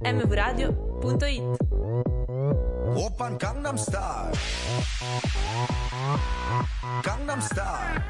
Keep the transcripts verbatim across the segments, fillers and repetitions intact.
m v radio punto it. 오빤 강남스타일 강남스타일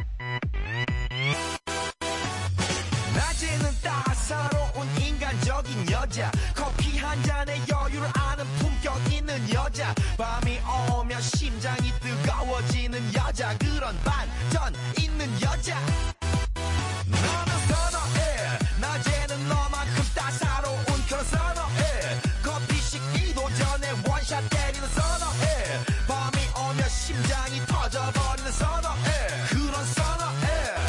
낮에는 따사로운 인간적인 여자 커피 한 잔에 여유를 아는 품격 있는 여자 밤이 오면 심장이 뜨거워지는 여자 그런 반전 있는 여자 너는 선어해 낮에는 너만큼 따사로운 그런 선어해 커피 식기도 전에 원샷 때리는 선어해 밤이 오면 심장이 터져버리는 선어해 그런 선어해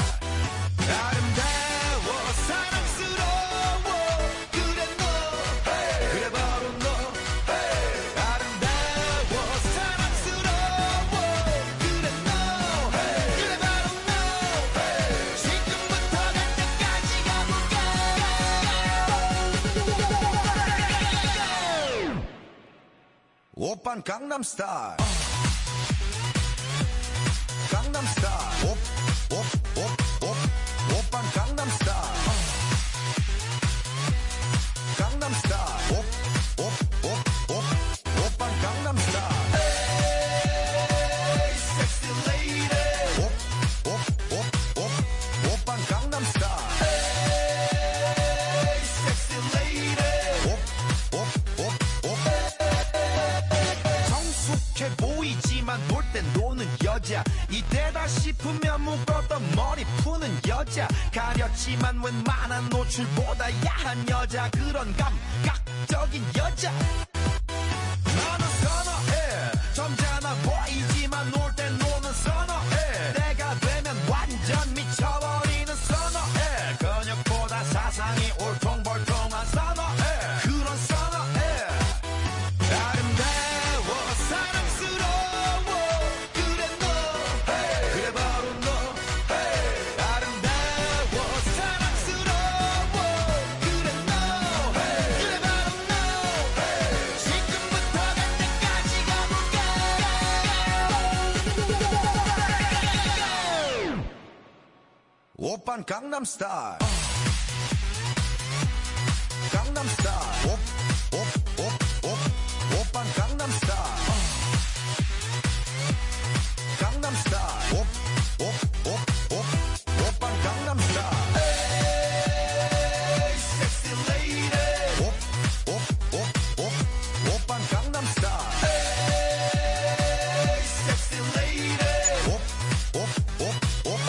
아름다워 사랑스러워 그래 너 hey. 그래 바로 너 hey. 아름다워 사랑스러워 그래 너 hey. 그래 바로 너 hey. 지금부터 갈 때까지 가볼까 오빤 강남스타일 강남스타일 옵옵옵옵 오빤 강남스타일 강남스타일 옵옵옵옵 오빤 강남스타일 에이 섹시 레이디 옵옵옵옵 오빤 강남스타일 에이 섹시 레이디 옵옵옵옵 성숙해 보이지만 놀 땐 노는 여자 이때다 싶으면 묶었던 머리 푸는 여자 가렸지만 웬만한 노출보다 야한 여자 그런 감각적인 여자 너는 선어해 점잖아 보이지만 놀 땐 노는 선어해 내가 되면 완전 미쳐버리는 선어해 근육보다 사상이 울퉁불퉁한 선어해 그런 선어해 아름다워 사랑스러워 그래 너 hey. 그래 바로 너 hey. 아름다워 사랑스러워 그래 너 hey. 그래 바로 너 hey. 지금부터 갈 때까지 가볼까 오빤 강남스타일 강남스타일 옵옵옵옵 오빤 강남스타일 강남스타일 옵옵옵옵 오빤 강남스타일 에이 섹시 레이디 옵옵옵옵 오빤 강남스타일 에이 섹시 레이디 옵옵옵옵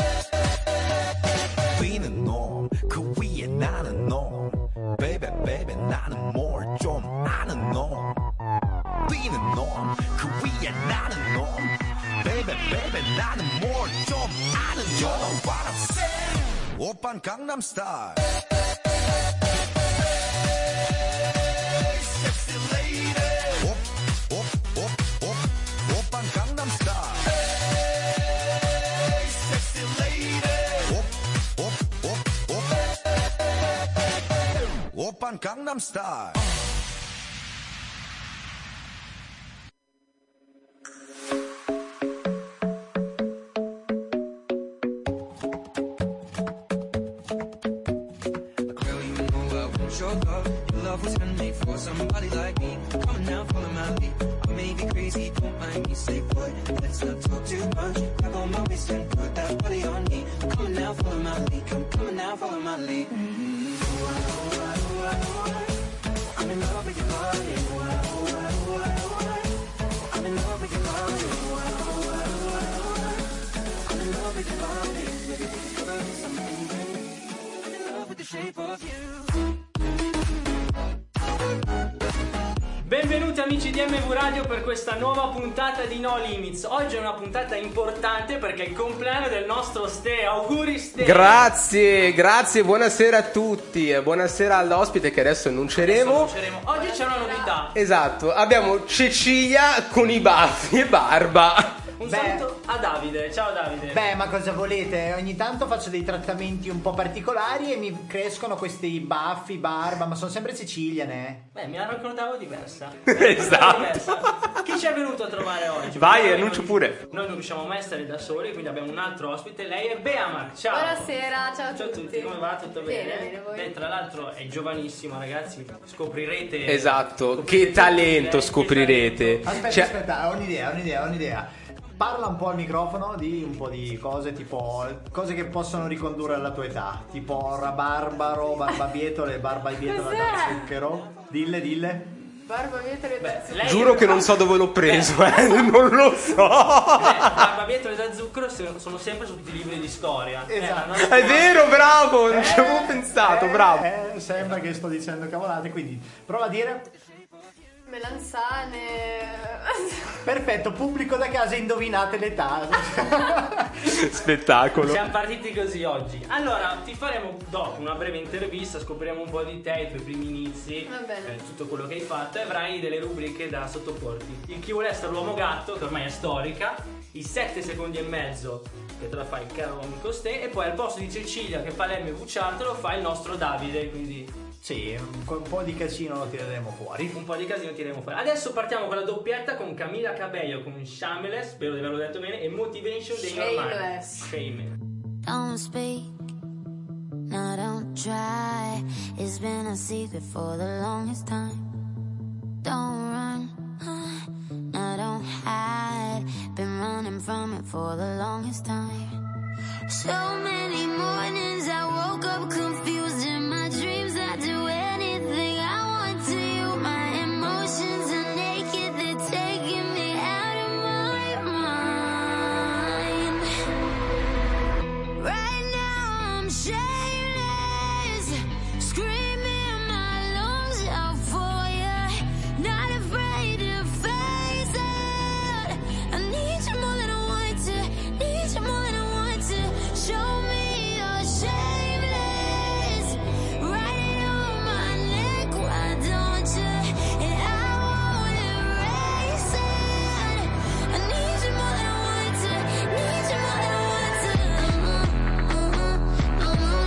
위는 놈 그 위에 나는 놈 베이베 베이베 나는 뭘 좀 아는 놈 위는 놈 그 위에 나는 놈 베이베 베이베 나는 뭘 좀 아는 놈 You know what I'm saying 오빤 강남스타일 섹시 레이디 옵옵옵옵 오빤 강남스타일 섹시 레이디 옵옵옵옵 오빤 강남스타일 Your love, your love was handmade for somebody like me. Come on now, follow my lead. I may be crazy, don't mind me. Say, boy, let's not talk too much. Grab on my waist and put that body on me. Come on now, follow my lead. Come, come on now, follow my lead. Mm-hmm. Ooh, ooh, ooh, ooh, ooh. I'm in love with your body. Ooh, ooh, ooh, ooh, ooh. I'm in love with your body. Ooh, ooh, ooh, ooh, ooh. I'm in love with your body. With your curves, I'm in love with the shape of you. Benvenuti amici di M V Radio per questa nuova puntata di No Limits. Oggi è una puntata importante perché è il compleanno del nostro Ste. Auguri Ste. Grazie, grazie, buonasera a tutti. Buonasera all'ospite che adesso annunceremo. Adesso annunceremo. Oggi c'è una novità. Esatto, abbiamo Cecilia con i baffi e barba. Un Beh. saluto a Davide. Ciao Davide. Beh, ma cosa volete? Ogni tanto faccio dei trattamenti un po' particolari e mi crescono questi baffi, barba, ma sono sempre siciliane. Beh, mi la ricordavo diversa. Esatto. Diversa. Chi ci è venuto a trovare oggi? Vai, Noi annuncio non- pure. Noi non riusciamo mai a stare da soli, quindi abbiamo un altro ospite. Lei è Beamak. Ciao. Buonasera, ciao a Ciao a tutti. tutti, come va? Tutto bene? Bene, bene, voi? Lei tra l'altro è giovanissimo, ragazzi. Scoprirete. Esatto, scoprirete che talento lei, che scoprirete. Aspetta, Cioè- aspetta, ho un'idea, ho un'idea, ho un'idea. Parla un po' al microfono di un po' di cose, tipo cose che possono ricondurre alla tua età, tipo rabarbaro, barbabietole, barbabietola Cos'è? da zucchero. Dille, dille. Barba Vietole da zucchero. Lei Giuro che non so dove l'ho preso, eh, non lo so. barbabietole da zucchero sono sempre su tutti i libri di storia. Eh, Esatto. la nostra- È vero, bravo, non ci avevo pensato, Eh, bravo. eh, sembra che sto dicendo cavolate, quindi prova a dire. Melanzane. Perfetto, pubblico da casa, indovinate l'età. Spettacolo. Siamo partiti così oggi. Allora, ti faremo dopo una breve intervista, scopriremo un po' di te, i tuoi primi inizi, Va bene. eh, tutto quello che hai fatto e avrai delle rubriche da sottoporti. Il chi vuole essere l'uomo gatto, che ormai è storica, i sette secondi e mezzo, che te la fa il caro amico Ste, e poi al posto di Cecilia che fa l'M V Chart lo fa il nostro Davide, quindi Sì, un po' di casino lo tireremo fuori. un po' di casino tireremo fuori. Adesso partiamo con la doppietta con Camila Cabello, con Shameless, spero di averlo detto bene, e Motivation dei Normali. Shameless. Shameless. Don't speak, no, don't try. It's been a secret for the longest time. Don't run, huh? No, don't hide. Been running from it for the longest time. So many mornings I woke up confused. In my dreams I do anything I want to you. My emotions are naked, they're taking me out of my mind. Right now I'm shameless, screaming my lungs out for you. Not afraid to face it. I need you more than I want to, need you more than I want to. Show me you're shameless, write it on my neck, why don't you? And I won't erase it. I need you more than I want to, need you more than I want to.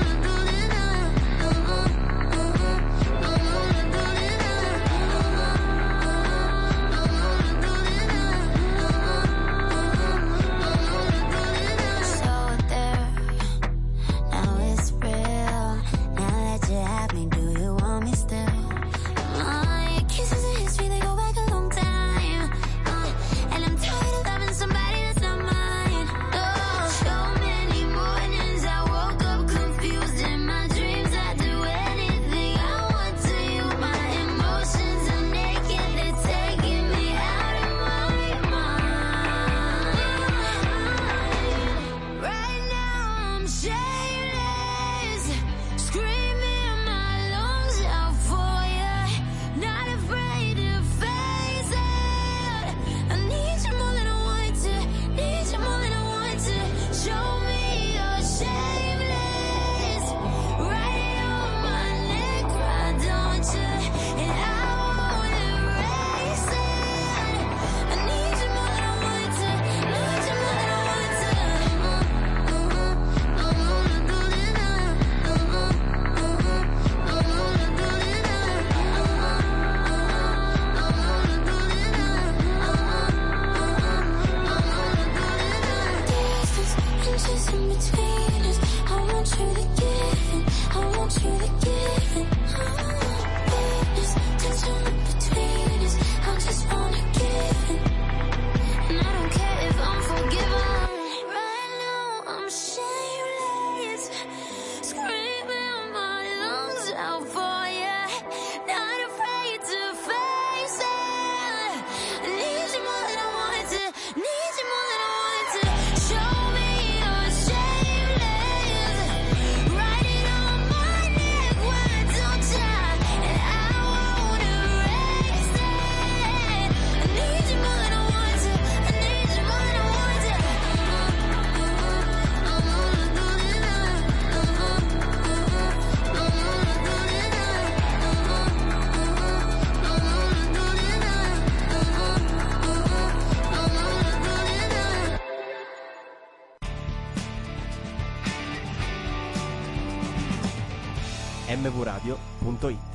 m v radio punto it.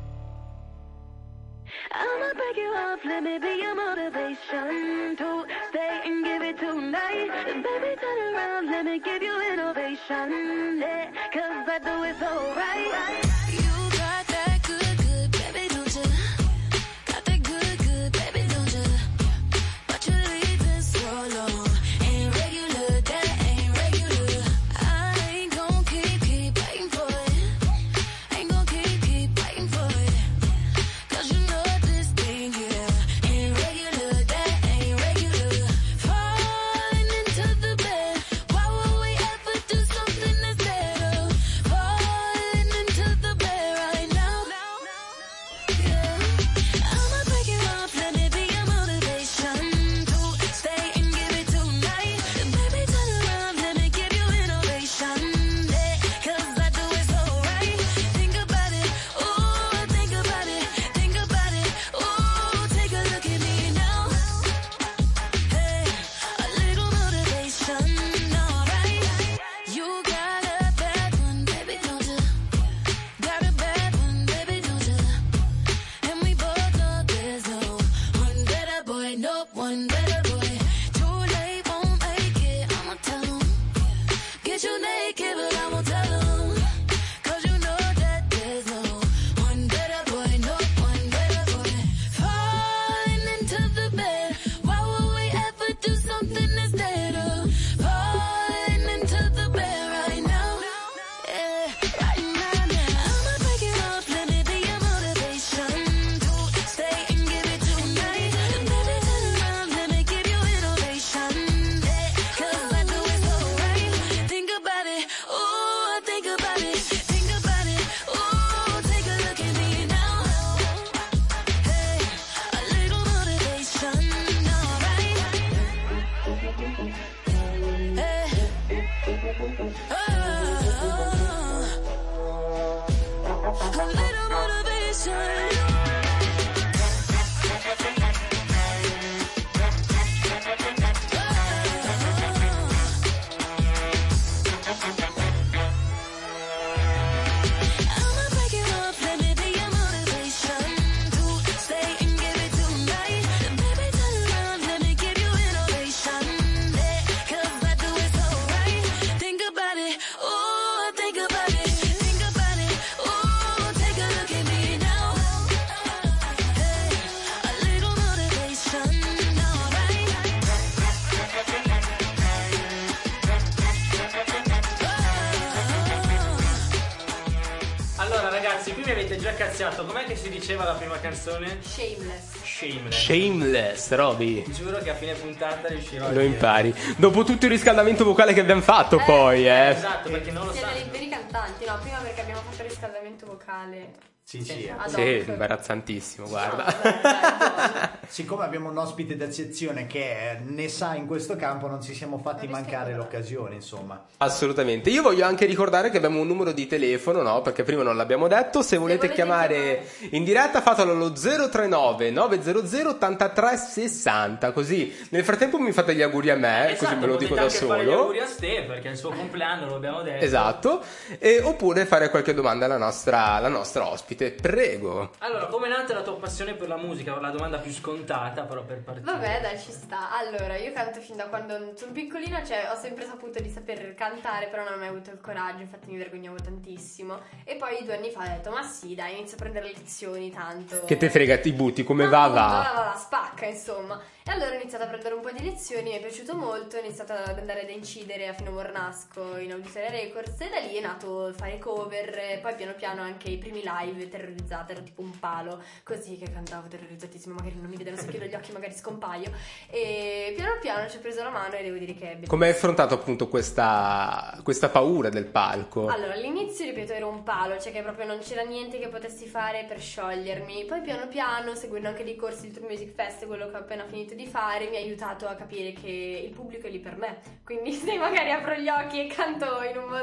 I'ma break you off, let me be your motivation to stay and give it tonight. Baby, turn around, let me give you innovation, yeah, cause I do it so right. You got that good, good, baby, don't you? Got that good, good, baby, don't you? But you're leaving so long. Ain't regular, that ain't regular. I ain't gon' keep, keep waiting for it. Ain't gon' keep, keep waiting for it. Cause you know this thing here ain't regular, that ain't regular. Falling into the bed, why would we ever do something that's better? Falling into the bed right now. Yeah. I'ma break it off, let me be your motivation to stay and give it tonight. Baby, turn around, let me give you innovation, yeah, cause I do it so right. Think about it, ooh, think about it, think about it, ooh, take a look at me now. Hey, a little motivation, alright. You got a bad one, baby, don't you? Got a bad one, baby, don't you? And we both know there's no one better boy, no one better boy. Too late, won't make it, I'ma tell 'em. Get you naked, but I won't tell 'em. Cause you know that there's no one better boy, no one better boy. Falling into the bed, why would we ever do something that's better? Falling into the bed right now, yeah, right now, now. I'ma break it off, let me be your motivation to stay and give it tonight. Baby, turn around, let me give you innovation, yeah, cause I do it so right. Think about it, ooh, think about it, think about it, ooh, take a look at me now. Hey, a little motivation, alright. Hey, oh, a little motivation. I'ma break it off, let me be your motivation to stay and give it tonight. Baby, turn around, let me give you innovation, yeah, cause I do it so right. Think about it, ooh, think about it, think about it, ooh, take a look at me now. Hey, a little motivation, alright. Allora ragazzi, qui mi avete già cazziato. Com'è che si diceva la prima canzone? Shameless. Shameless. Shameless, Roby. Giuro che a fine puntata riuscirò a Lo dire. impari. Dopo tutto il riscaldamento vocale che abbiamo fatto, poi, eh. Esatto, perché non lo Siete sanno. dei veri cantanti, no? Prima perché abbiamo fatto il riscaldamento vocale. Sì, sì. Ad Sì, hoc. imbarazzantissimo, guarda. Dai, dai, Siccome abbiamo un ospite d'eccezione che ne sa in questo campo, non ci siamo fatti Non mancare rischia l'occasione, insomma. Assolutamente. Io voglio anche ricordare che abbiamo un numero di telefono, no? Perché prima non l'abbiamo detto. Se volete volete chiamare in diretta, fatelo allo zero tre nove nove zero zero otto tre sei zero. Così nel frattempo mi fate gli auguri a me, Esatto, così me lo dico da potete anche fare gli solo. auguri a Ste, perché è il suo compleanno, lo abbiamo detto. Esatto. E, oppure fare qualche domanda alla nostra, alla nostra ospite. Prego. Allora, come è nata la tua passione per la musica? La domanda più scontata, però per partire. Vabbè, dai, ci sta. Allora, io canto fin da quando sono piccolina, cioè ho sempre saputo di saper cantare, però non ho mai avuto il coraggio, infatti mi vergognavo tantissimo. E poi due anni fa ho detto, ma sì, dai, inizio a prendere lezioni, tanto. Che te frega, ti butti, come va Appunto, va. va, va, va, spacca, insomma. E allora ho iniziato a prendere un po' di lezioni, mi è piaciuto molto, ho iniziato ad andare ad incidere a Fino Mornasco in Auditoria Records e da lì è nato fare cover, e poi piano piano anche i primi live terrorizzata, ero tipo un palo, così che cantavo terrorizzatissimo, magari non mi vedono, se chiudo gli occhi magari scompaio. E piano piano ci ho preso la mano e devo dire che è bellissimo. Come hai affrontato appunto questa, questa paura del palco? Allora, all'inizio, ripeto, ero un palo, cioè che proprio non c'era niente che potessi fare per sciogliermi. Poi piano piano, seguendo anche dei corsi di Tour Music Fest, quello che ho appena finito di fare, mi ha aiutato a capire che il pubblico è lì per me. Quindi se magari apro gli occhi e canto in un modo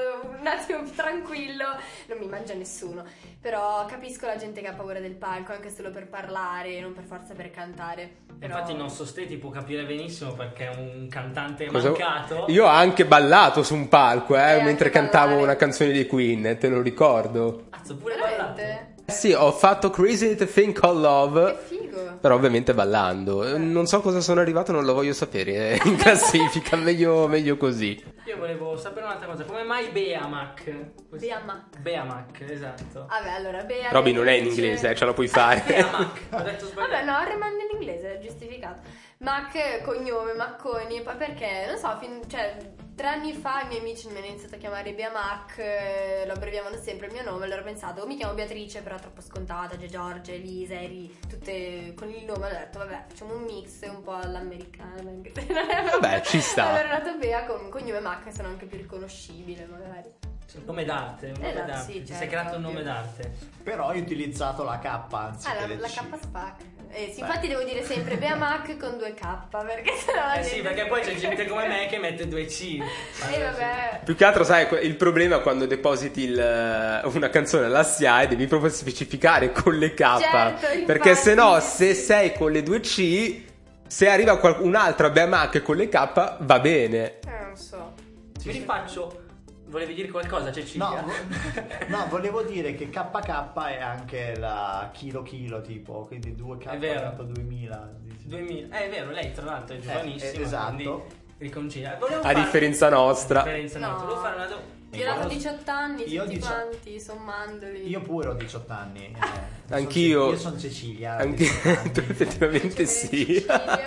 un attimo più tranquillo, non mi mangia nessuno. Però capisco la gente che ha paura del palco, anche solo per parlare, non per forza per cantare. Però... Infatti il nostro Ste ti può capire benissimo perché è un cantante Cosa- mancato. Io ho anche ballato su un palco, eh, Eh, mentre anche cantavo ballare. una canzone dei Queen, te lo ricordo. Cazzo, pure Veramente? ballato. Eh sì, ho fatto Crazy to Think Called Love. Che figo. Però ovviamente ballando. Eh, Non so cosa sono arrivato, non lo voglio sapere eh, in classifica, meglio, meglio così. Io volevo sapere un'altra cosa, come mai Beamac? Beamac. Beamac, esatto. Vabbè, allora Bea... Robby non è in dice- inglese, eh, ce la puoi fare. Beamac, ho detto sbagliato. Vabbè, no, rimane in inglese, è giustificato. Mac, cognome, Macconi, poi perché, non so, fin, cioè, tre anni fa i miei amici mi hanno iniziato a chiamare Bea Mac, eh, lo abbreviavano sempre il mio nome, allora ho pensato, oh, mi chiamo Beatrice, però è troppo scontata, Gia Giorgia, Elisa, Eri, tutte con il nome, allora ho detto, vabbè, facciamo un mix un po' all'americana. anche se non è- Vabbè, ci sta. Allora è nato Bea con cognome Mac, sono anche più riconoscibile, magari. Cioè, un nome d'arte, un nome Esatto, d'arte. sì, Ti certo, sei creato un ovvio. nome d'arte. Però hai utilizzato la K anziché Ah, la, le la C. K Spac. Eh sì, infatti devo dire sempre Bea Mac con due K, perché sennò la Eh sì, gente- perché poi c'è gente come me che mette due C. Eh vabbè. Più che altro, sai, il problema è quando depositi il- una canzone alla S I A E devi proprio specificare con le K. Certo, perché infatti. se no, se sei con le due C, se arriva qual- un'altra Bea Mac con le K, va bene. Eh, non so. Mi rifaccio. Volevi dire qualcosa, Cecilia? No, vo- no, volevo dire che K K è anche la chilo chilo tipo, quindi due K È vero. duemila. duemila. Eh, è vero, lei tra l'altro è giovanissima. eh, esatto. Quindi riconcilia. Volevo A fare- differenza nostra. A differenza No. nostra. Volevo fare una domanda. Io ho dato diciotto anni, Io tutti dicio- quanti, sommandoli. Io pure ho diciotto anni. eh. Io Anch'io. sono Ce- Io sono Cecilia. ho Anche diciotto anni. tu effettivamente sì.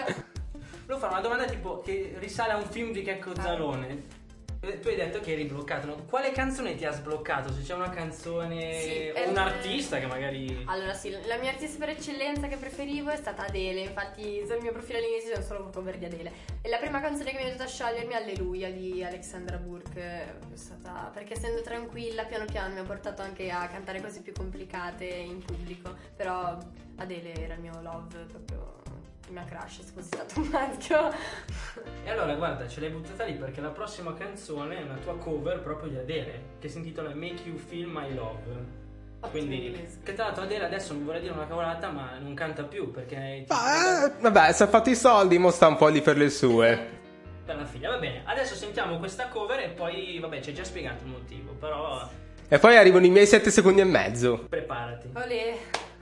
Volevo fare una domanda tipo che risale a un film di Checco Zalone. Tu hai detto che eri bloccato, no? Quale canzone ti ha sbloccato? Se c'è una canzone Sì, o ehm, un artista che magari... Allora sì, la mia artista per eccellenza che preferivo è stata Adele, infatti sul mio profilo all'inizio c'è solo cover di Adele. E la prima canzone che mi ha aiutato a sciogliermi è Alleluia di Alexandra Burke, è stata, perché essendo tranquilla piano piano mi ha portato anche a cantare cose più complicate in pubblico, però Adele era il mio love, proprio il mio crush se fosse stato un maschio. E allora guarda, ce l'hai buttata lì perché la prossima canzone è una tua cover proprio di Adele, che si intitola Make You Feel My Love. Quindi, inglese. che tra l'altro Adele adesso non vorrei dire una cavolata, ma non canta più perché... Ma, eh, vabbè, se ha fatto i soldi, mo sta un po' lì per le sue. Per la figlia, va bene. Adesso sentiamo questa cover e poi, vabbè, ci hai già spiegato il motivo, però E poi arrivano i miei sette secondi e mezzo. preparati. Olè.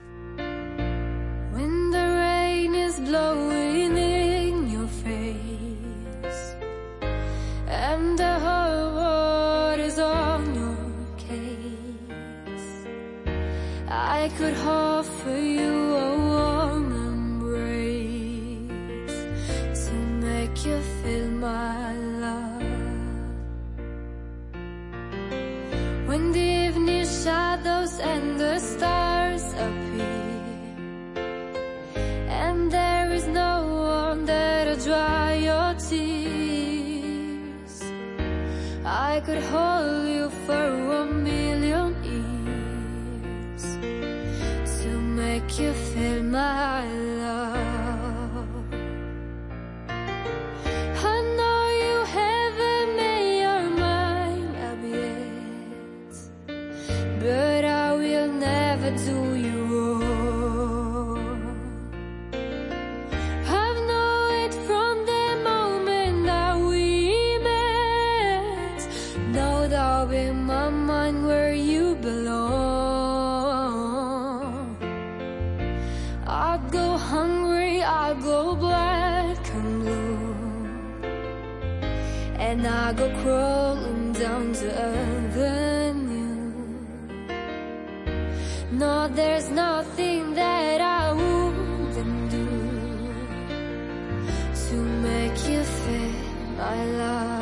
When the rain is blowing in your face and the whole world is on your case, I could offer you a warm embrace to make you feel my love. When the evening shadows and the stars appear and there is no one there to dry your tears, I could hold you for a million years to make you feel my love. I know you haven't made your mind up yet, but I will never do you wrong. I've known it from the moment that we met. No doubt in my mind where you belong. I go hungry, I go black and blue, and I go crawling down to avenue. No, there's nothing that I wouldn't do to make you feel my love.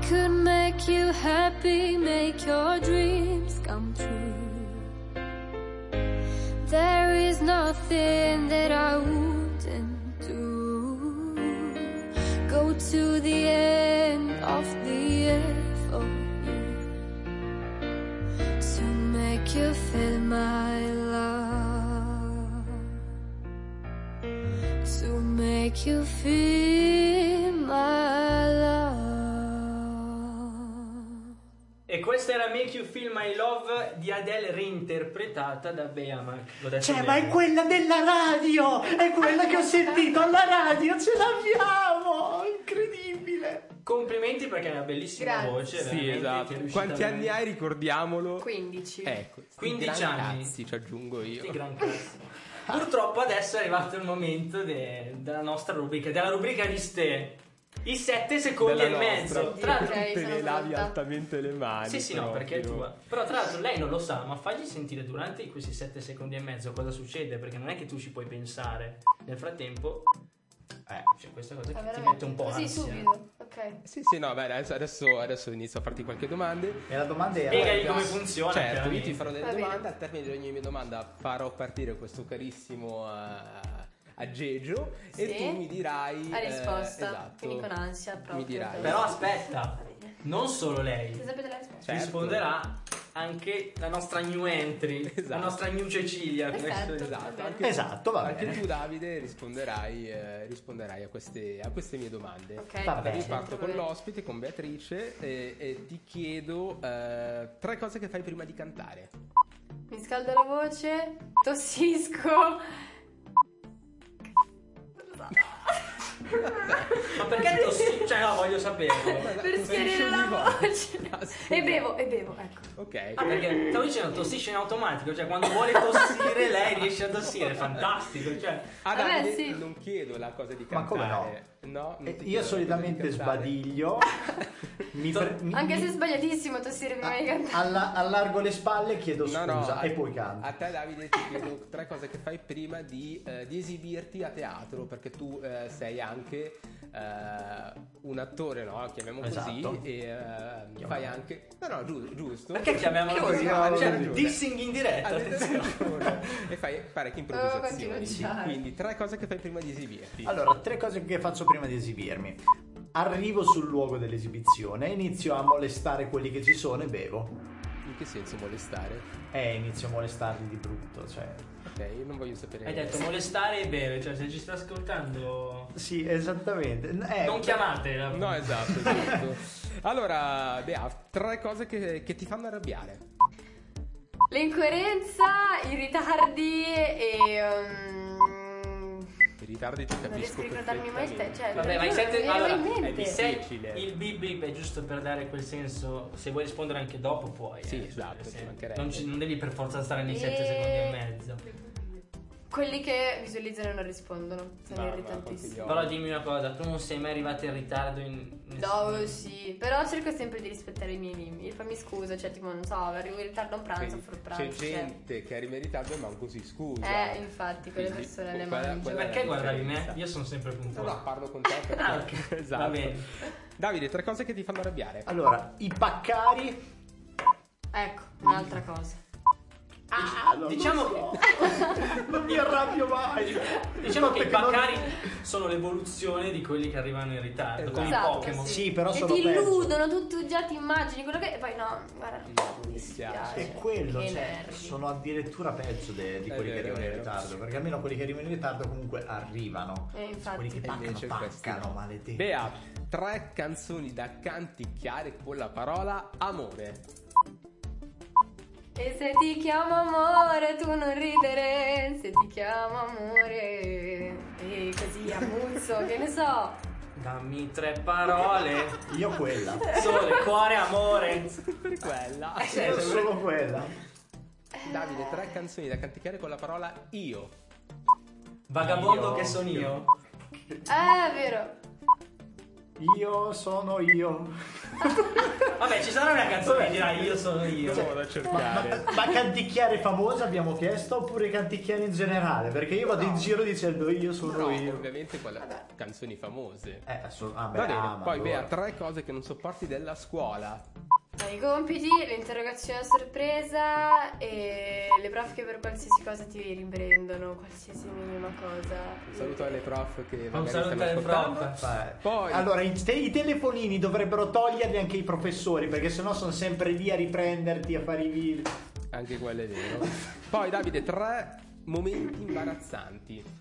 could make you happy, make your dreams come true. There is nothing that I wouldn't do. Go to the end of the earth for you, to make you feel my love, to make you feel my love. E questa era Make You Feel My Love di Adele, reinterpretata da Bea Mac. L'ho detto Cioè, bene. ma è quella della radio! È quella che ho sentito alla radio! Ce l'abbiamo! Incredibile! Complimenti perché è una bellissima Grazie. voce. Sì, veramente, esatto. che è riuscita Quanti anni veramente- hai, ricordiamolo? quindici. Ecco, sti quindici gran anni. cazzi, ci aggiungo io. Sti gran cazzi. Purtroppo adesso è arrivato il momento de- della nostra rubrica, della rubrica di Ste. I sette secondi Della e nostra. mezzo. Tra l'altro, Ok, Te sono ne lavi pronta. altamente le mani. sì, sì, no, proprio. perché è tua. Però tra l'altro lei non lo sa, ma fagli sentire durante questi sette secondi e mezzo cosa succede, perché non è che tu ci puoi pensare. Nel frattempo, eh, c'è questa cosa che Ah, ti veramente? mette un po' Così ansia. subito, ok. Sì, sì, no, beh, adesso, adesso, adesso inizio a farti qualche domanda. E la domanda era... Spiegagli come funziona. Certo, io chiaramente. ti farò delle Va bene. domande. Al termine di ogni mia domanda farò partire questo carissimo uh, aggeggio e Sì. tu mi dirai La eh, risposta. esatto. Quindi con ansia proprio. Mi dirai. Però aspetta, non solo lei. Se sapete la risposta. Certo. Risponderà anche la nostra new entry, la Esatto. nostra new Cecilia. come Perfetto. si- Esatto, Va bene. anche, Esatto, va anche bene. tu Davide risponderai, eh, risponderai a, queste, a queste mie domande. Ok, Va Allora, bene. io parto con Va bene. l'ospite, con Beatrice e, e ti chiedo eh, tre cose che fai prima di cantare. Mi scaldo la voce, tossisco. Ma perché tossi? Cioè, no, voglio saperlo. Per schiarire la voce. E bevo, e bevo, ecco. Ok. Ah, perché stavo dicendo tossisce in automatico, cioè quando vuole tossire lei riesce a tossire, è fantastico, cioè. Ah, Vabbè, Davide, sì. non chiedo la cosa di Ma come cantare. No, non Eh, ti Io chiedo solitamente la cosa di cantare. sbadiglio, mi pre- mi- Anche mi- se è sbagliatissimo tossire prima di cantare. alla- allargo le spalle, chiedo No, scusa no, e a- poi canto. A te Davide ti chiedo tre cose che fai prima di, eh, di esibirti a teatro, perché tu eh, sei anche eh, un attore, no? Chiamiamolo Esatto. così, e eh, fai anche... No, no, giu- giusto. Perché chiamiamolo Che così? vogliamo Cioè, ragione. dissing in diretta, Avete attenzione. ragione. E fai parecchie Dovevo improvvisazioni. continuare. Quindi tre cose che fai prima di esibirti. Allora, tre cose che faccio prima di esibirmi. Arrivo sul luogo dell'esibizione, inizio a molestare quelli che ci sono e bevo. In che senso molestare? E inizio a molestarli di brutto, cioè... Ok, io non voglio sapere. Hai detto molestare e bere, cioè se ci sta ascoltando Sì, esattamente. Eh, non chiamate. la- No, esatto, esatto. Allora, Bea, tre cose che, che ti fanno arrabbiare. L'incoerenza, i ritardi e... um, I ritardi ti non capisco riesco a ricordarmi mai te, perfettamente. cioè, Vabbè, ma i non sette mi viene allora, in è mente. di- se difficile. il bip bip è giusto per dare quel senso, se vuoi rispondere anche dopo puoi. Sì, eh, esatto, se- ci mancherebbe. non, ci- non devi per forza stare nei E- sette secondi e mezzo. Quelli che visualizzano e non rispondono, sono Va, va, irritantissimi. consiglio. Però dimmi una cosa, tu non sei mai arrivato in ritardo in No, sì, però cerco sempre di rispettare i miei limiti. Poi mi scuso, cioè tipo, non so, arrivo in ritardo a un pranzo, Quindi for pranzo. c'è cioè. gente che arriva in ritardo e manco si scusa. Eh, infatti, quelle Quindi, persone le quella- mangio. quella è la Perché guardavi me? differenza. Io sono sempre No, puntuale. no, parlo con te perché... Ah, ok. Esatto. Va bene. Davide, tre cose che ti fanno arrabbiare. Allora, i paccari... Ecco, un'altra cosa. Ah, non Diciamo lo so. Non mi arrabbio mai. Diciamo che i Perché non- baccari sono l'evoluzione di quelli che arrivano in ritardo, come Esatto, i Pokémon. Sì, però che sono ti peggio. illudono, tu, tu già ti immagini quello che... E poi no, guarda, No, mi mi dispiace. È quello, Che cioè, nervi. sono addirittura peggio de- di È quelli che vero, arrivano in è vero. ritardo, perché almeno quelli che arrivano in ritardo comunque arrivano. Eh, infatti. Quelli che E paccano, invece questi paccano, no. maledetti. Bea, tre canzoni da canticchiare con la parola amore. E se ti chiamo amore tu non ridere, se ti chiamo amore e così ammuzzo, che ne so. Dammi tre parole. Io quella. Sole, cuore, amore. Per quella. Io solo quella. Davide, tre canzoni da canticchiare con la parola io. Vagabondo Io. che sono io. Eh, è vero. Io sono io. Vabbè, ci sarà una canzone che dirà io sono io. Provo da cercare. Ma, ma canticchiare famosa abbiamo chiesto oppure canticchiare in generale? Perché io vado in giro dicendo io sono No, io. ovviamente quelle canzoni famose. Eh, assolut- ah, beh, Va bene, ah, ma poi allora. Bea, tre cose che non sopporti della scuola. I compiti, l'interrogazione a sorpresa e le prof che per qualsiasi cosa ti riprendono, qualsiasi minima cosa. Un saluto alle prof che Un magari saluto stanno alle ascoltando. prof. Eh, Poi Allora, i, te- i telefonini dovrebbero toglierli anche i professori, perché sennò sono sempre lì a riprenderti, a fare i video. anche quello è vero. Poi Davide, tre momenti imbarazzanti.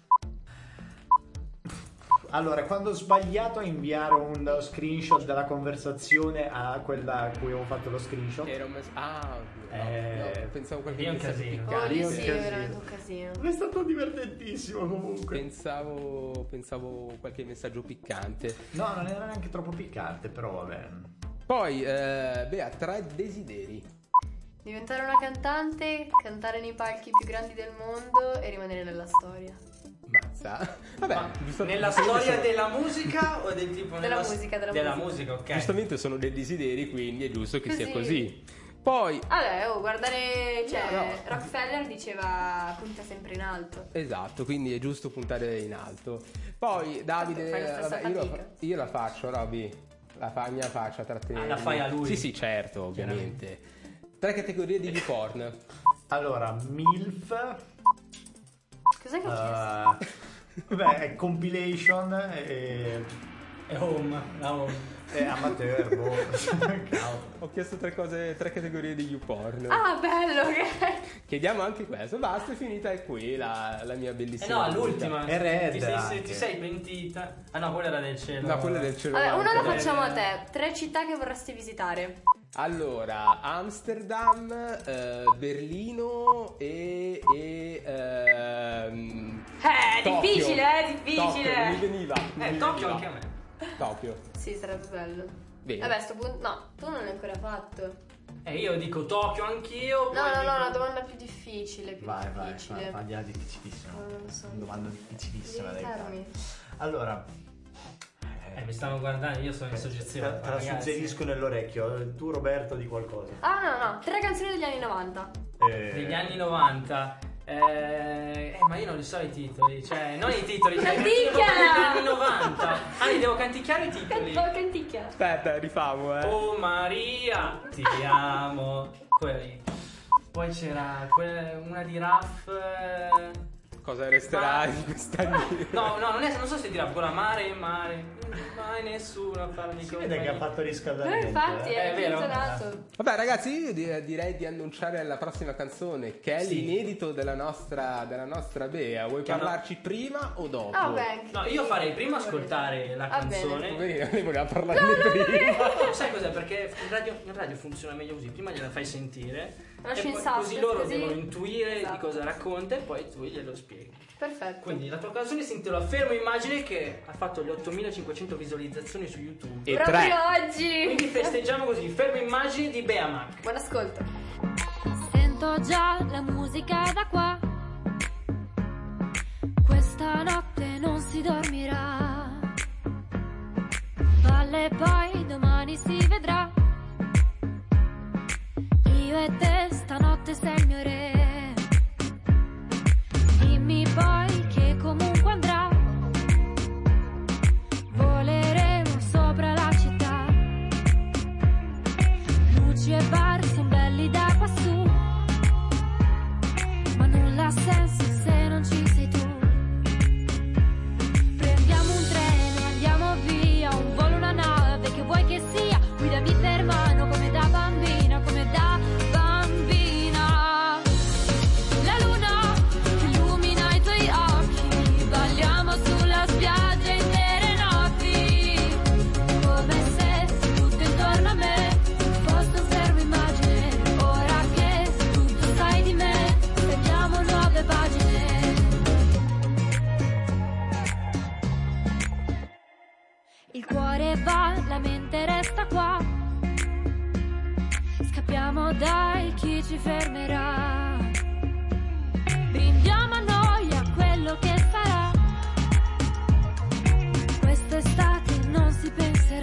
Allora, quando ho sbagliato a inviare un screenshot della conversazione a quella a cui avevo fatto lo screenshot. Era un mess- Ah, no, Eh, no, pensavo qualche io un messaggio casino. Oh, piccante. lì un sì, casino. veramente un casino. È stato divertentissimo comunque. Pensavo, pensavo qualche messaggio piccante. No, non era neanche troppo piccante, però vabbè. Poi, eh, Bea, tre desideri. Diventare una cantante, cantare nei palchi più grandi del mondo e rimanere nella storia. Mazza. Vabbè, Ma giusto- nella giustamente storia sono- della musica o del tipo Della nella- musica, della della musica. musica, ok. Giustamente sono dei desideri, quindi è giusto che sia Così. così. Poi, Vabbè, oh, guardare, cioè, No, no. Rockefeller diceva punta sempre in alto. esatto, quindi è giusto puntare in alto. Poi, Davide, Fai la stessa vabbè, io, la, fatica. fa- io la faccio, Robby. La fa mia faccia tra te. Ah, la fai a lui? Sì, sì, certo, ovviamente. Tre categorie di YouPorn. Allora, MILF. Cos'è che ho chiesto? Uh, beh, è compilation e, È home, la home. e amateur. Boh. Cavolo. Ho chiesto tre cose, tre categorie di YouPorn. Ah, bello, che... Chiediamo anche questo. Basta, è finita è qui la, la mia Eh bellissima. no, rubrica. l'ultima. È Red Ti sei, anche. ti sei pentita. Ah no, quella era del cielo. No, quella del cielo. Vabbè, una la alto. facciamo a te. Tre città che vorresti visitare. Allora, Amsterdam, eh, Berlino e... e ehm, Eh, Tokyo. difficile, eh, difficile. Tokyo, mi veniva. mi Eh, Tokyo veniva. anche a me. Tokyo. Sì, sarebbe bello. Bene. Vabbè, sto punto... No, tu non l'hai ancora fatto. Eh, io dico Tokyo anch'io. No, poi no, dico- no, una domanda più difficile, più Vai, vai, difficile. vai, fagliela difficilissima. Oh, non lo so. Una domanda difficilissima da Aiutarmi. aiutare. Allora, Eh, mi stanno guardando, io sono in te, soggezione. te la ragazzi. suggerisco nell'orecchio. Tu, Roberto, di qualcosa. Ah, no, no, tre canzoni degli anni novanta. Eh, Degli anni novanta. Eh, eh, ma io non li so i titoli, cioè, non i titoli, cioè, Canticchia! degli anni novanta. Ah, li devo canticchiare i titoli. Can- oh, canticchia. Aspetta, rifamo, eh. Oh Maria, ti amo. Quelli. Poi c'era quella- una di Raff. eh, Cosa resterà Ma- di quest'anno? No, no, non, è, non so se di Raff, quella mare, mare. Mai nessuno a farmi si vede che ha fatto No, riscaldamento. infatti, eh. è, È vero? titolato. Vabbè, ragazzi, io di- direi di annunciare la prossima canzone, che è Sì. l'inedito della nostra, della nostra Bea. Vuoi Che no- parlarci prima o dopo? Ah, beh. No, io farei prima ascoltare la Va bene. canzone. Poverina, lei voleva parlarne prima. No, sai cos'è? Perché in radio, in radio funziona meglio così, prima gliela fai sentire Lasci e in poi suspense, così loro così. devono intuire Esatto. di cosa racconta e poi tu glielo spieghi. Perfetto. Quindi la tua canzone si intitola Fermo Immagine, che ha fatto le ottomilacinquecento visualizzazioni su YouTube. E Proprio tre. oggi. Quindi festeggiamo così, Fermo Immagine di Bea Mac. Buon ascolto. Sento già la musica da qua. Questa notte non si dormirà. Valle poi domani si vedrà. Io e te stanotte sei il mio re. Dimmi poi che comunque andrà. Voleremo sopra la città. Luci e bar son belli da quassù, ma nulla ha senso se non ci sei tu. Prendiamo un treno, andiamo via, un volo, una nave, che vuoi che sia. Guidami per mano come da bambina, come da bambina. La luna che illumina i tuoi occhi, balliamo sulla spiaggia intere notti, come se tutto intorno a me fosse un fermo immagine. Ora che tutto sai di me, scriviamo nuove pagine. Il cuore va, la mente resta qua. Scappiamo dai, chi ci fermerà? Brindiamo a noi, a quello che sarà. Quest'estate non si penserà.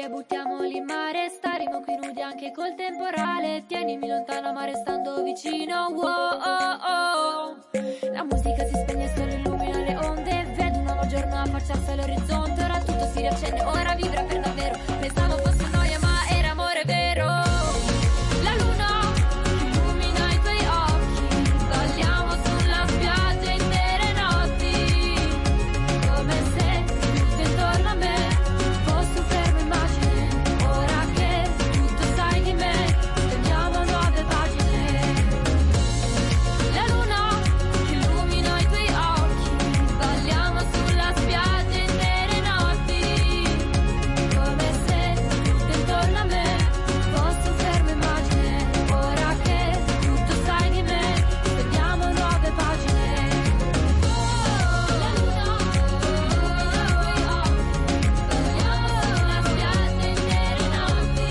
e buttiamoli in mare. Staremo qui nudi anche col temporale. Tienimi lontano ma restando vicino. Wow, oh, oh. La musica si spegne e solo illumina le onde. Vedo un nuovo giorno affacciarsi all'orizzonte. Ora tutto si riaccende, ora vibra per davvero. Pensavo fosse noia ma era amore vero. La luna illumina i tuoi occhi. Balliamo sulla spiaggia intere notti. Come se tutto intorno a me fosse un fermo immagine. Ora che tutto sai di me, scriviamo nuove pagine. La luna illumina i tuoi occhi. Balliamo sulla spiaggia intere notti. Come se tutto intorno a me fosse un fermo immagine. Ora che tutto sai di me, scriviamo nuove pagine. La luna illumina i tuoi occhi. Balliamo sulla spiaggia intere notti.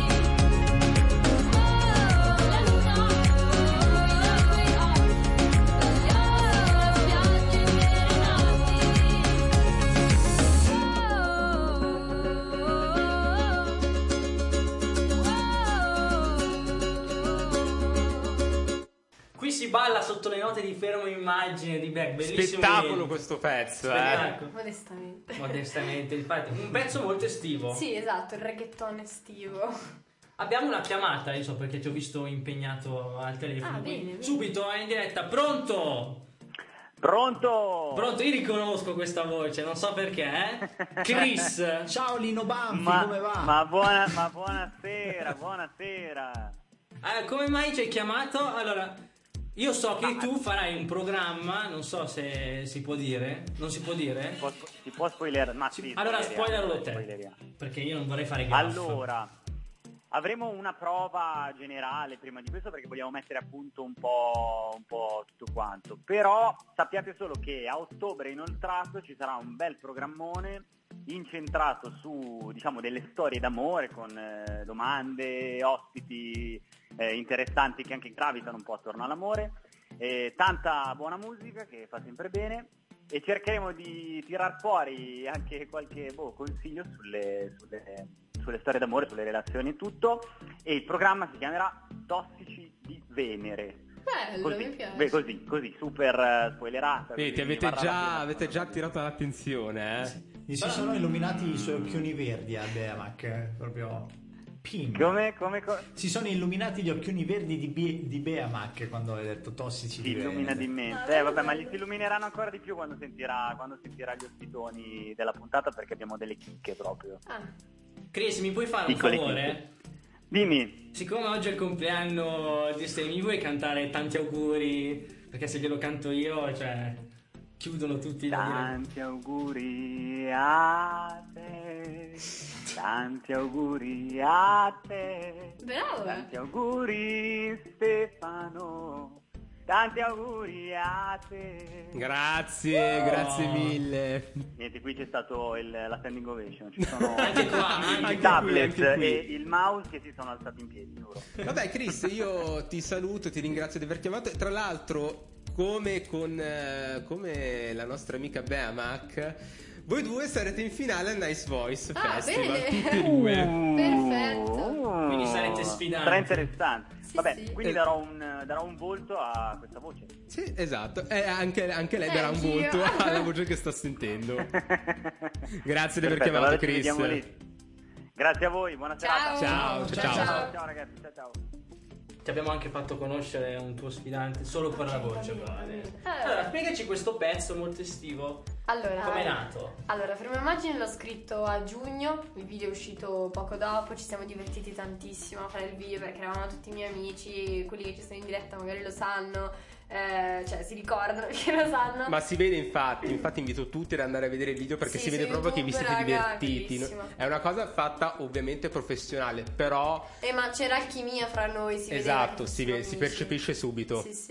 La luna illumina i tuoi occhi. Balliamo sulla Qui si balla sotto le note di Fermo Immagine di Beck, bellissimo. Spettacolo questo pezzo, eh. Spettacolo. Modestamente. Modestamente, infatti, un pezzo molto estivo. Sì, esatto, il reggaeton estivo. Abbiamo una chiamata, io so perché ti ho visto impegnato al telefono. Ah, quindi bene, bene. subito è in diretta, pronto? Pronto? Pronto, io riconosco questa voce, non so perché, eh? Chris. Ciao Lino Banfi, Ma, come va? ma, buona, ma buonasera, buonasera. Eh, come mai ci hai chiamato? Allora, io so che tu farai un programma, non so se si può dire, non si può dire? Si può, si può spoilerare? Ma sì, Allora spoileriamo, spoileralo te, spoileriamo. perché io non vorrei fare gaffe. Allora, avremo una prova generale prima di questo perché vogliamo mettere a punto un po', un po' tutto quanto. Però sappiate solo che a ottobre inoltrato ci sarà un bel programmone incentrato su, diciamo, delle storie d'amore con eh, domande, ospiti eh, interessanti che anche gravitano un po' attorno all'amore, eh, tanta buona musica che fa sempre bene e cercheremo di tirar fuori anche qualche boh, consiglio sulle, sulle, sulle storie d'amore, sulle relazioni e tutto, e il programma si chiamerà Tossici di Venere. Bello, Così, mi piace. beh, così, così, super eh, spoilerata. Vedi, così avete varrà la già, pena. avete già attirato l'attenzione, eh. Gli si sono illuminati i suoi occhioni verdi a Beamac, eh, proprio pim. Come, come, co- Si sono illuminati gli occhioni verdi di, Be- di Beamac quando hai detto tossici si di illumina Venere. di mente. Eh, vabbè, ma gli si illumineranno ancora di più quando sentirà, quando sentirà gli ospitoni della puntata, perché abbiamo delle chicche proprio. Ah, Chris, mi puoi fare un Piccole favore? Dimmi. Siccome oggi è il compleanno di Stay, mi vuoi cantare tanti auguri? Perché se glielo canto io, cioè, chiudono tutti la diretta. Tanti auguri a te, tanti auguri a te, bravo. tanti auguri Stefano, tanti auguri a te. Grazie, grazie mille. Niente, qui c'è stato il, la standing ovation, ci sono Anche qua, i anche qui, tablet anche qui. e il mouse che si sono alzati in piedi, giuro. Vabbè, Chris, io ti saluto, ti ringrazio di aver chiamato. E tra l'altro, come con eh, come la nostra amica Beamac, voi due sarete in finale al Nice Voice Ah, Festival, bene. tutti e due. Perfetto. Quindi sarete sfidanti. Sarà interessante. Sì, Vabbè, sì. quindi Eh. darò un, darò un volto a questa voce. Sì, esatto. E anche, anche lei Eh, darà un anch'io. volto alla voce che sta sentendo. Grazie di aver Perfetto, chiamato, allora ci Chris. vediamo lì. Grazie a voi, buona serata. Ciao, ciao, ciao. Ciao, ciao ragazzi, ciao ciao. Ti abbiamo anche fatto conoscere un tuo sfidante solo per la voce, probabilmente. Allora. Allora, spiegaci questo pezzo molto estivo. Allora, Com'è nato? Allora, Fermo Immagine l'ho scritto a giugno, il video è uscito poco dopo, ci siamo divertiti tantissimo a fare il video perché eravamo tutti i miei amici, quelli che ci sono in diretta magari lo sanno, eh, cioè si ricordano perché lo sanno. Ma si vede infatti, infatti invito tutti ad andare a vedere il video perché Sì, si vede su proprio che vi YouTube, siete raga, divertiti. bellissimo. È una cosa fatta ovviamente professionale, però Eh, ma c'era alchimia fra noi, si vedeva esatto, che si, fossimo ve- si amici. percepisce subito. Sì, sì.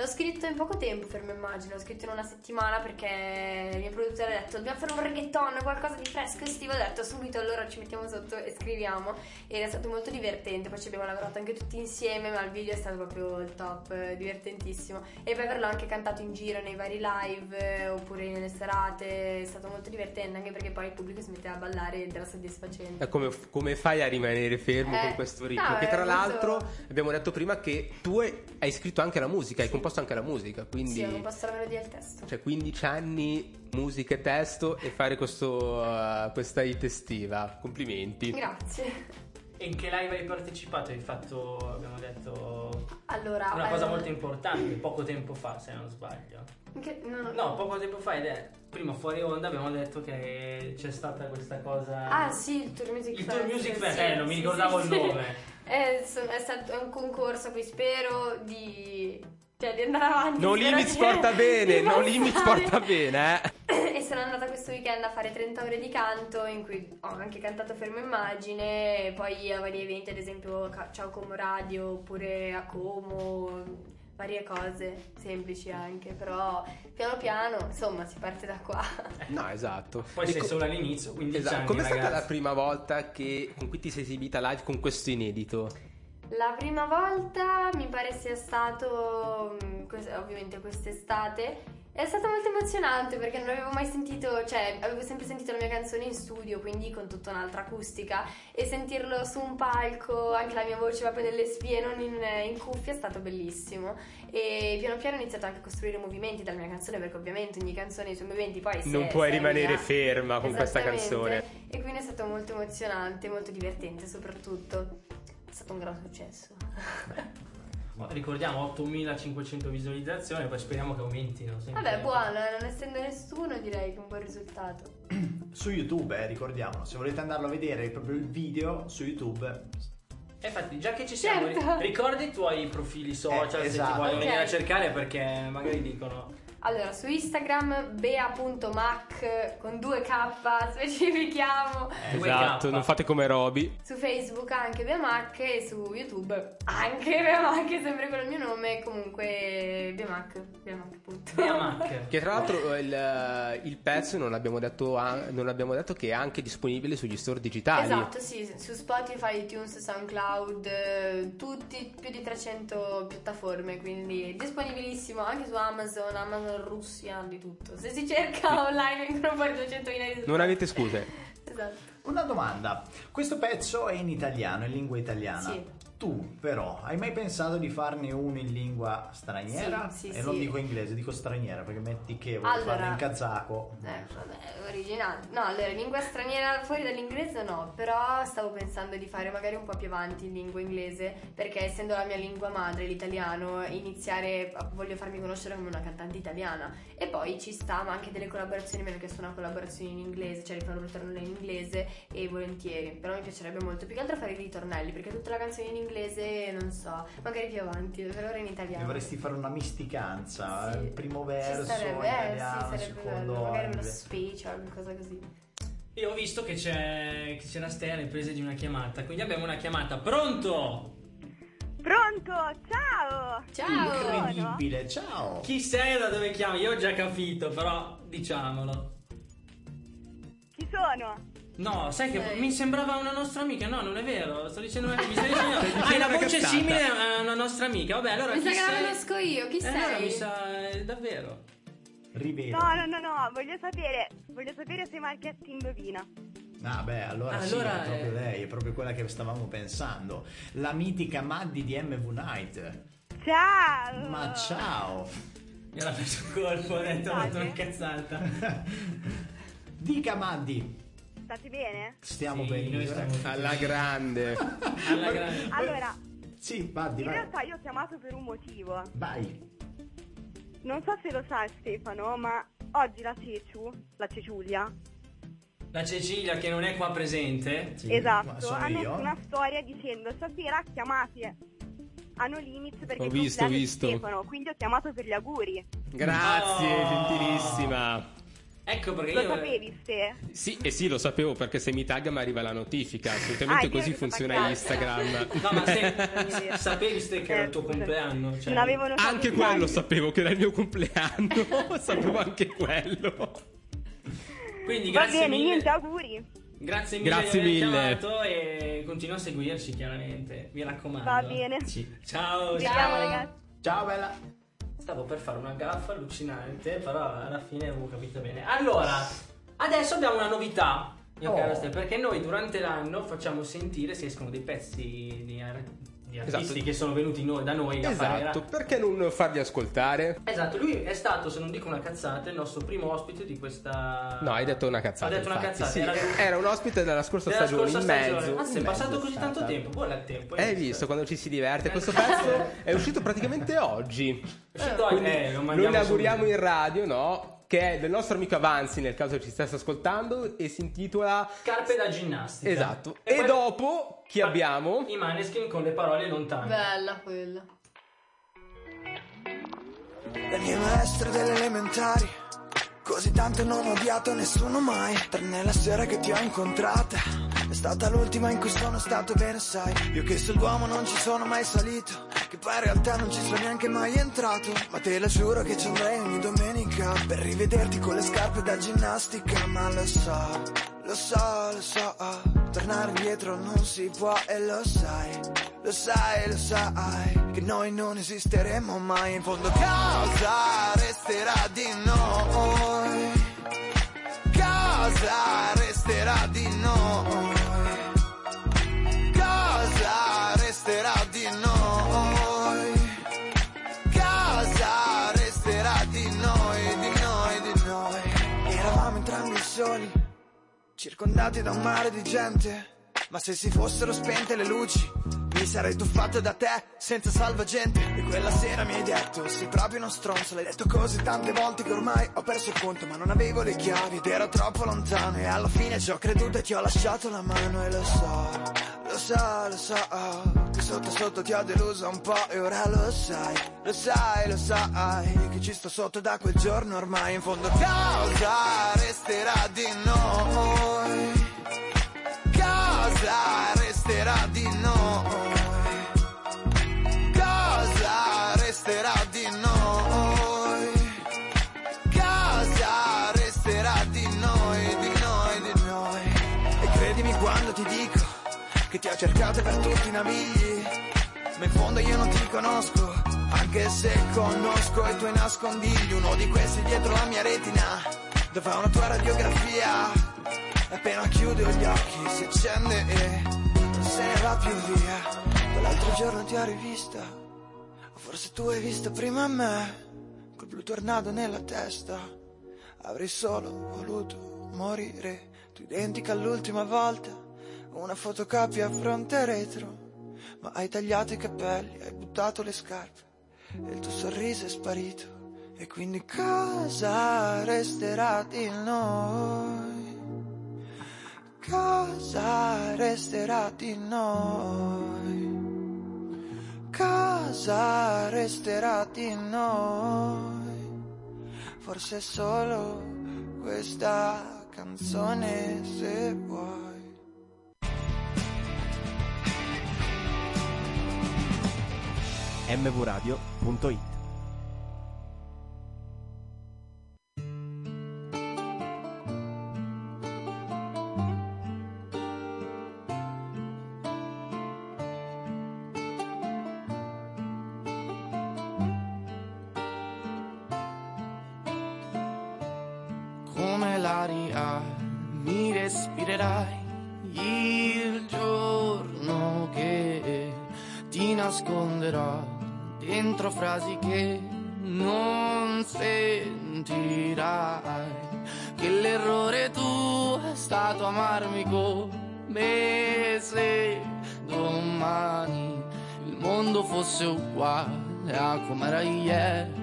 L'ho scritto in poco tempo, Fermo Immagine, l'ho scritto in una settimana perché il mio produttore ha detto dobbiamo fare un reggaeton, qualcosa di fresco estivo, ho detto subito allora ci mettiamo sotto e scriviamo, ed è stato molto divertente, poi ci abbiamo lavorato anche tutti insieme, ma il video è stato proprio il top, eh, divertentissimo, e poi averlo anche cantato in giro nei vari live eh, oppure nelle serate, è stato molto divertente, anche perché poi il pubblico si metteva a ballare ed era soddisfacente. Eh, Come, come fai a rimanere fermo Eh, con questo ritmo? no, che è tra molto- l'altro abbiamo detto prima che tu hai, hai scritto anche la musica, hai composto anche la musica, quindi Sì, ho composto la melodia e il testo. cioè quindici anni, musica e testo, e fare questo, uh, questa hit estiva. Complimenti. Grazie. E in che live hai partecipato? Hai fatto, abbiamo detto, Allora, una cosa eh, molto importante, poco tempo fa, se non sbaglio. che- no, no. No, poco tempo fa, ed è prima fuori onda abbiamo detto che c'è stata questa cosa. Ah sì, il Tour Music Il Fest. Tour Music Fest, sì, eh, non mi sì, ricordavo sì, il sì. nome. È, so- è stato un concorso a cui spero di, cioè, di andare avanti. No spero Limits di- porta bene, di No passare. Limits porta bene, eh. E sono andata questo weekend a fare trenta ore di canto in cui ho anche cantato Fermo Immagine, e poi a vari eventi, ad esempio Ca- Ciao Como Radio oppure a Como, varie cose semplici anche, però piano piano insomma si parte da qua. No, esatto. Poi E sei co- solo all'inizio, quindi Esatto. Com'è stata la prima volta che con cui ti sei esibita live con questo inedito? La prima volta mi pare sia stato mm, quest- ovviamente quest'estate. È stato molto emozionante perché non avevo mai sentito, cioè avevo sempre sentito la mia canzone in studio, quindi con tutta un'altra acustica, e sentirlo su un palco, anche la mia voce proprio nelle spie, non in, in cuffia, è stato bellissimo. E piano piano ho iniziato anche a costruire movimenti dalla mia canzone, perché ovviamente ogni canzone ha i suoi movimenti, poi se, Non puoi se è rimanere mia- ferma con questa Esattamente. canzone. E quindi è stato molto emozionante, molto divertente soprattutto. È stato un gran successo. Ricordiamo ottomilacinquecento visualizzazioni, poi speriamo che aumentino sempre. Vabbè, buono, eh, non essendo nessuno direi che è un buon risultato. Su YouTube, eh, ricordiamolo, se volete andarlo a vedere proprio il video su YouTube. E infatti, già che ci siamo, Certo. ri- ricordi i tuoi profili social, Eh, se ti esatto. vogliono Ok. venire a cercare, perché magari dicono. Allora, su Instagram bea punto mac con due K, specifichiamo. Eh, Esatto, non fate come Roby. Su Facebook anche beamac e su YouTube anche beamac, sempre con il mio nome, comunque beamac, beamac appunto. Beamac. Che tra l'altro il, il pezzo non abbiamo detto, an- non abbiamo detto che è anche disponibile sugli store digitali. Esatto, sì, su Spotify, iTunes, SoundCloud, eh, tutti, più di trecento piattaforme, quindi disponibilissimo anche su Amazon, Amazon Russia, di tutto. Se si cerca online vengono fuori duecentomila risultati. Non avete scuse. Esatto. Una domanda, questo pezzo è in italiano, in lingua italiana. Sì. Tu però hai mai pensato di farne uno in lingua straniera? Sì, sì, e sì. non dico inglese, dico straniera, perché metti che vuoi Allora- farne in kazako. Eh, vabbè, originale. No, allora, lingua straniera fuori dall'inglese no, però stavo pensando di fare magari un po' più avanti in lingua inglese, perché essendo la mia lingua madre, l'italiano, iniziare, voglio farmi conoscere come una cantante italiana. E poi ci sta, ma anche delle collaborazioni, meno che sono una collaborazione in inglese, cioè rifare un ritornello in inglese, e volentieri. Però mi piacerebbe molto, più che altro fare i ritornelli, perché tutta la canzone in inglese, non so, magari più avanti, per ora in italiano. Dovresti fare una misticanza, Sì. il primo Ci verso starebbe, eh, italiano, sì, il sarebbe secondo bello, magari uno inglese. special, qualcosa così. Io ho visto che c'è, che c'è la Stea alle prese di una chiamata, quindi abbiamo una chiamata. Pronto? Pronto, ciao! Ciao! Incredibile, ciao! Chi sei e da dove chiami? Io ho già capito, però diciamolo. Chi sono? No, sai che Sei. mi sembrava una nostra amica. No, non è vero. Sto dicendo, mi stai dicendo, dicendo hai la una voce cazzata. simile a una nostra amica. Vabbè, allora Mi chi sa che la sei? conosco io, chi Eh, allora sei? mi sa eh, davvero. Rivelo. No, no, no, no, voglio sapere, voglio sapere se Marchetti indovina. Ah beh, allora, Allora, sì, è proprio eh. lei, è proprio quella che stavamo pensando. La mitica Maddie di M V Night. Ciao! Ma ciao! Mi era preso un colpo, ho detto, ho fatto una cazzata. Dica Maddie, State bene? stiamo Sì, bene. noi stiamo Alla grande. alla grande. Allora, Sì, Maddie, in vai. realtà io ho chiamato per un motivo. Vai. Non so se lo sai Stefano, ma oggi la Ceciu, la Ceciulia, La Cecilia che non è qua presente. Sì, ma esatto, sono ha messo io. una storia dicendo stasera chiamate a No Limits perché Ho è il visto, compleanno ho visto. di Stefano, quindi ho chiamato per gli auguri. Grazie, Oh. gentilissima. Ecco perché Lo io... sapevi, Ste? Sì, e sì, lo sapevo, perché se mi tagga mi arriva la notifica. Assolutamente Ah, io così ero funziona taggata. Instagram. No, ma se, sapevi Ste che era il tuo Eh, scusa. compleanno? Cioè... Non avevo notato Anche il quello taglio. sapevo che era il mio compleanno. Sapevo anche quello. Quindi Va grazie bene, mille. niente, auguri. Grazie mille Grazie di aver mille. chiamato e continua a seguirci chiaramente, mi raccomando. Va bene. Sì. Ciao, Ci ciao. vediamo, ragazzi. Ciao bella. Stavo per fare una gaffa allucinante, però alla fine avevo capito bene. Allora, adesso abbiamo una novità, mio Oh. caro Ste, perché noi durante l'anno facciamo sentire se escono dei pezzi di, ar- di artisti Esatto. che sono venuti noi, da noi a fare. Esatto, perché non farli ascoltare? Esatto, lui è stato, se non dico una cazzata, il nostro primo ospite di questa... No, hai detto una cazzata. Ho detto una infatti, cazzata, sì. era, Era un ospite della scorsa della stagione, scorsa in stagione. mezzo. Anzi, è in passato mezzo così è tanto stata. tempo, buona il tempo. Hai visto quando ci si diverte? Questo pezzo è uscito praticamente oggi. Uscito Quindi eh, lo noi mandiamo ne auguriamo subito. in radio, no? Che è del nostro amico Avanzi, nel caso ci stesse ascoltando, e si intitola Scarpe da ginnastica. Esatto. E E, poi- dopo chi abbiamo? I Maneskin con le parole lontane. Bella quella. Le mie maestre delle elementari, così tanto non ho odiato nessuno mai, tranne la sera che ti ho incontrata. È stata l'ultima in cui sono stato bene, sai. Io che sull'uomo non ci sono mai salito, che poi in realtà non ci sono neanche mai entrato. Ma te lo giuro che ci andrei ogni domenica per rivederti con le scarpe da ginnastica. Ma lo so, lo so, lo so, tornare indietro non si può e lo sai. Lo sai, lo sai, che noi non esisteremo mai. In fondo cosa resterà di noi? Cosa resterà di noi? Cosa resterà di noi? Cosa resterà di noi, di noi, di noi? Eravamo entrambi soli, circondati da un mare di gente. Ma se si fossero spente le luci, mi sarei tuffato da te senza salvagente. E quella sera mi hai detto, sei proprio uno stronzo. L'hai detto così tante volte che ormai ho perso il conto. Ma non avevo le chiavi ed ero troppo lontano. E alla fine ci ho creduto e ti ho lasciato la mano. E lo so, lo so, lo so, che sotto sotto ti ho deluso un po'. E ora lo sai, lo sai, lo sai, che ci sto sotto da quel giorno ormai. In fondo cosa resterà di noi? Cosa resterà di noi? Cosa resterà di noi? Cosa resterà di noi, di noi, di noi? E credimi quando ti dico che ti ho cercato per tutti i navigli, ma in fondo io non ti conosco, anche se conosco i tuoi nascondigli. Uno di questi dietro la mia retina, dove ha una tua radiografia. E appena chiudo gli occhi si accende e non se ne va più via. Quell'altro giorno ti ho rivista, o forse tu hai visto prima me, col blu tornado nella testa. Avrei solo voluto morire, tu identica all'ultima volta, una fotocopia a fronte e retro. Ma hai tagliato i capelli, hai buttato le scarpe e il tuo sorriso è sparito. E quindi cosa resterà di noi? Cosa resterà di noi? Cosa resterà di noi? Forse solo questa canzone, se vuoi. m v radio punto i t. Come l'aria mi respirerai il giorno che ti nasconderò dentro frasi che non sentirai, che l'errore tu è stato amarmi come se domani il mondo fosse uguale a com'era ieri.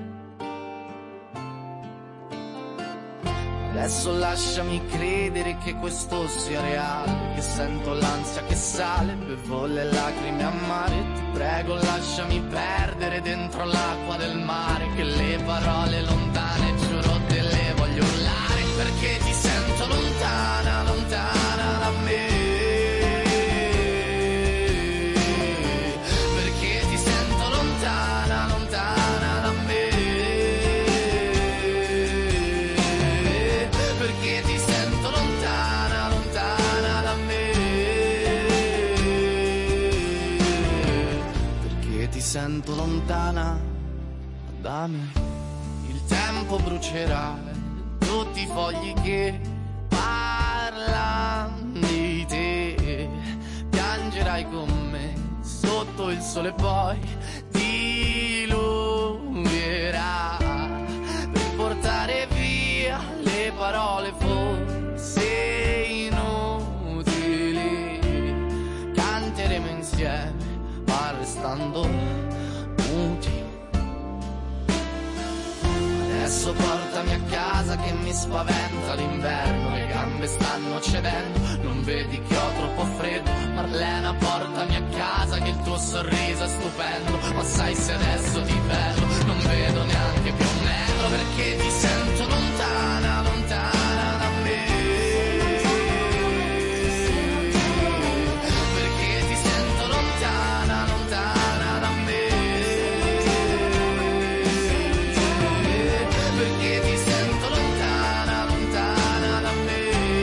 Adesso lasciami credere che questo sia reale, che sento l'ansia che sale, bevo le lacrime amare. Ti prego lasciami perdere dentro l'acqua del mare, che le parole lontane giuro te le voglio urlare, perché perché ti sento lontana, lontana da me. Perché ti sento lontana, lontana da me. Perché ti sento lontana, lontana da me. Perché ti sento lontana da me. Il tempo brucerà tutti i fogli che parlano di te. Piangerai con me sotto il sole, poi diluvierà per portare via le parole forse inutili. Canteremo insieme ma restando muti. Adesso portami a casa che mi spaventa l'inverno, le gambe stanno cedendo, non vedi che ho troppo freddo. Marlena, portami a casa che il tuo sorriso è stupendo, ma sai se adesso ti vedo non vedo neanche più un metro. Perché ti sento lontana, lontana da me. Perché ti sento lontana, lontana da me. Perché ti sento lontana, lontana da me.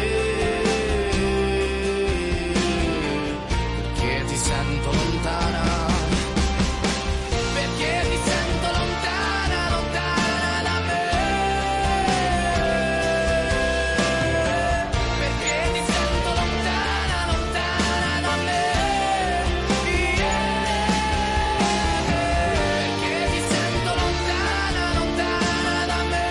Perché ti sento lontana. Perché ti sento lontana, lontana da me. Perché ti sento lontana, lontana da me. Yeah. Perché ti sento lontana, lontana da me.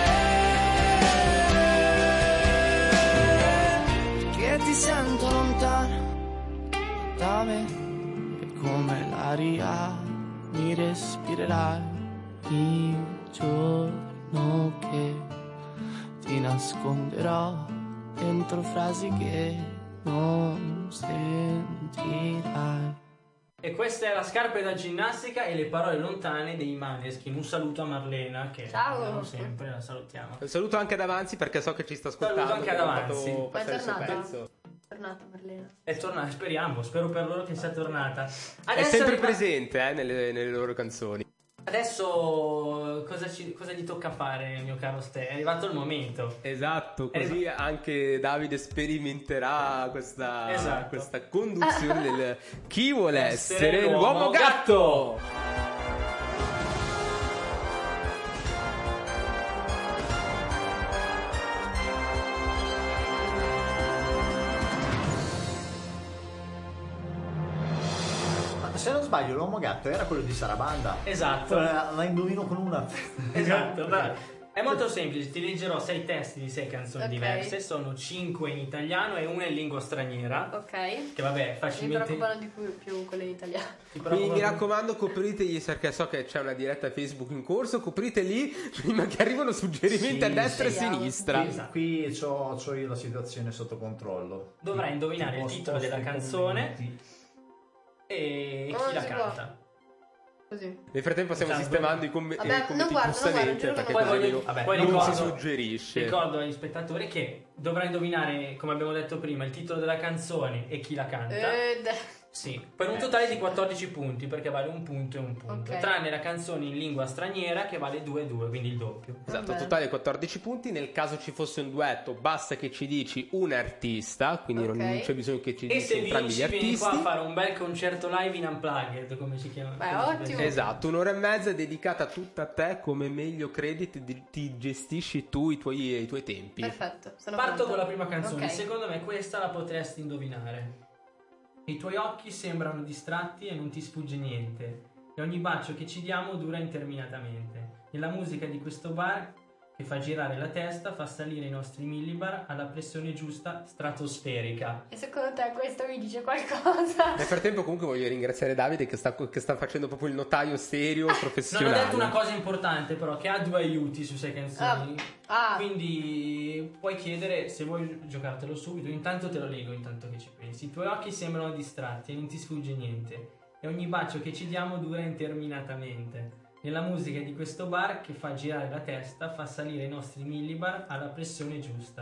Perché ti sento lontana da me. E come l'aria mi respirerai il giorno che ti nasconderò dentro frasi che non sentirai. E questa è la scarpa da ginnastica e le parole lontane dei Maneskin. Un saluto a Marlena che Ciao. abbiamo sempre, la salutiamo. Un saluto anche ad Avanzi perché so che ci sta ascoltando. Saluto anche ad abbiamo Avanzi. fatto Ma è passare il suo tornata? pezzo. È tornata Marlena. È tornata, speriamo, spero per loro che sia tornata. È Adesso sempre arriva- presente eh, nelle, nelle loro canzoni. Adesso cosa, ci, cosa gli tocca fare, mio caro Ste? È arrivato il momento. Esatto, È così anche Davide sperimenterà questa, Esatto. questa conduzione del chi vuole Essere essere l'uomo l'uomo gatto. Ma se non sbaglio, l'uomo gatto era quello di Sarabanda. Esatto. La, la indovino con una. Esatto, dai. È molto semplice, ti leggerò sei testi di sei canzoni Ok. diverse, sono cinque in italiano e una in lingua straniera. Ok. Che vabbè, Mi facilmente. preoccupano di più, più quelle in italiano. ti Quindi mi preoccupano- raccomando, copritegli perché so che c'è una diretta Facebook in corso, coprite lì prima che arrivano suggerimenti Sì, a destra sì. e sinistra. Qui, qui c'ho, c'ho io la situazione sotto controllo. Dovrai indovinare Tipo il titolo sposto della i canzone commenti. e Come chi la si può? canta. Così. Nel frattempo stiamo Esatto. sistemando i, com- Vabbè, i commenti non guardo, non guardo, giustamente giuro che perché non Poi, così voglio, non- vabbè, poi non ricordo, si suggerisce. ricordo agli spettatori che dovrai indovinare, come abbiamo detto prima, il titolo della canzone e chi la canta. Ed... Sì, per un totale di quattordici punti, perché vale un punto e un punto. Ok. Tranne la canzone in lingua straniera che vale due e due, quindi il doppio. Esatto, Vabbè. totale quattordici punti. Nel caso ci fosse un duetto, basta che ci dici un artista, quindi non Ok. c'è bisogno che ci E dici se entrambi gli vinci vieni qua a artisti. fare un bel concerto live in Unplugged, come si chiama? Beh, come si ottimo. chiama? Esatto, un'ora e mezza dedicata tutta a te, come meglio credi, ti, ti gestisci tu i tuoi, i tuoi tempi. Perfetto, sono Parto pronta. con la prima canzone, Ok. secondo me questa la potresti indovinare. I tuoi occhi sembrano distratti e non ti sfugge niente, e ogni bacio che ci diamo dura interminatamente. Nella musica di questo bar che fa girare la testa fa salire i nostri millibar alla pressione giusta stratosferica. E secondo te questo mi dice qualcosa? Nel frattempo comunque voglio ringraziare Davide che sta, che sta facendo proprio il notaio serio, Non professionale. ho detto una cosa importante però, che ha due aiuti su sei canzoni. Ah. Quindi puoi chiedere se vuoi giocartelo subito. Intanto te lo leggo, intanto che ci pensi. I tuoi occhi sembrano distratti e non ti sfugge niente, e ogni bacio che ci diamo dura interminatamente. Nella musica di questo bar che fa girare la testa fa salire i nostri millibar alla pressione giusta.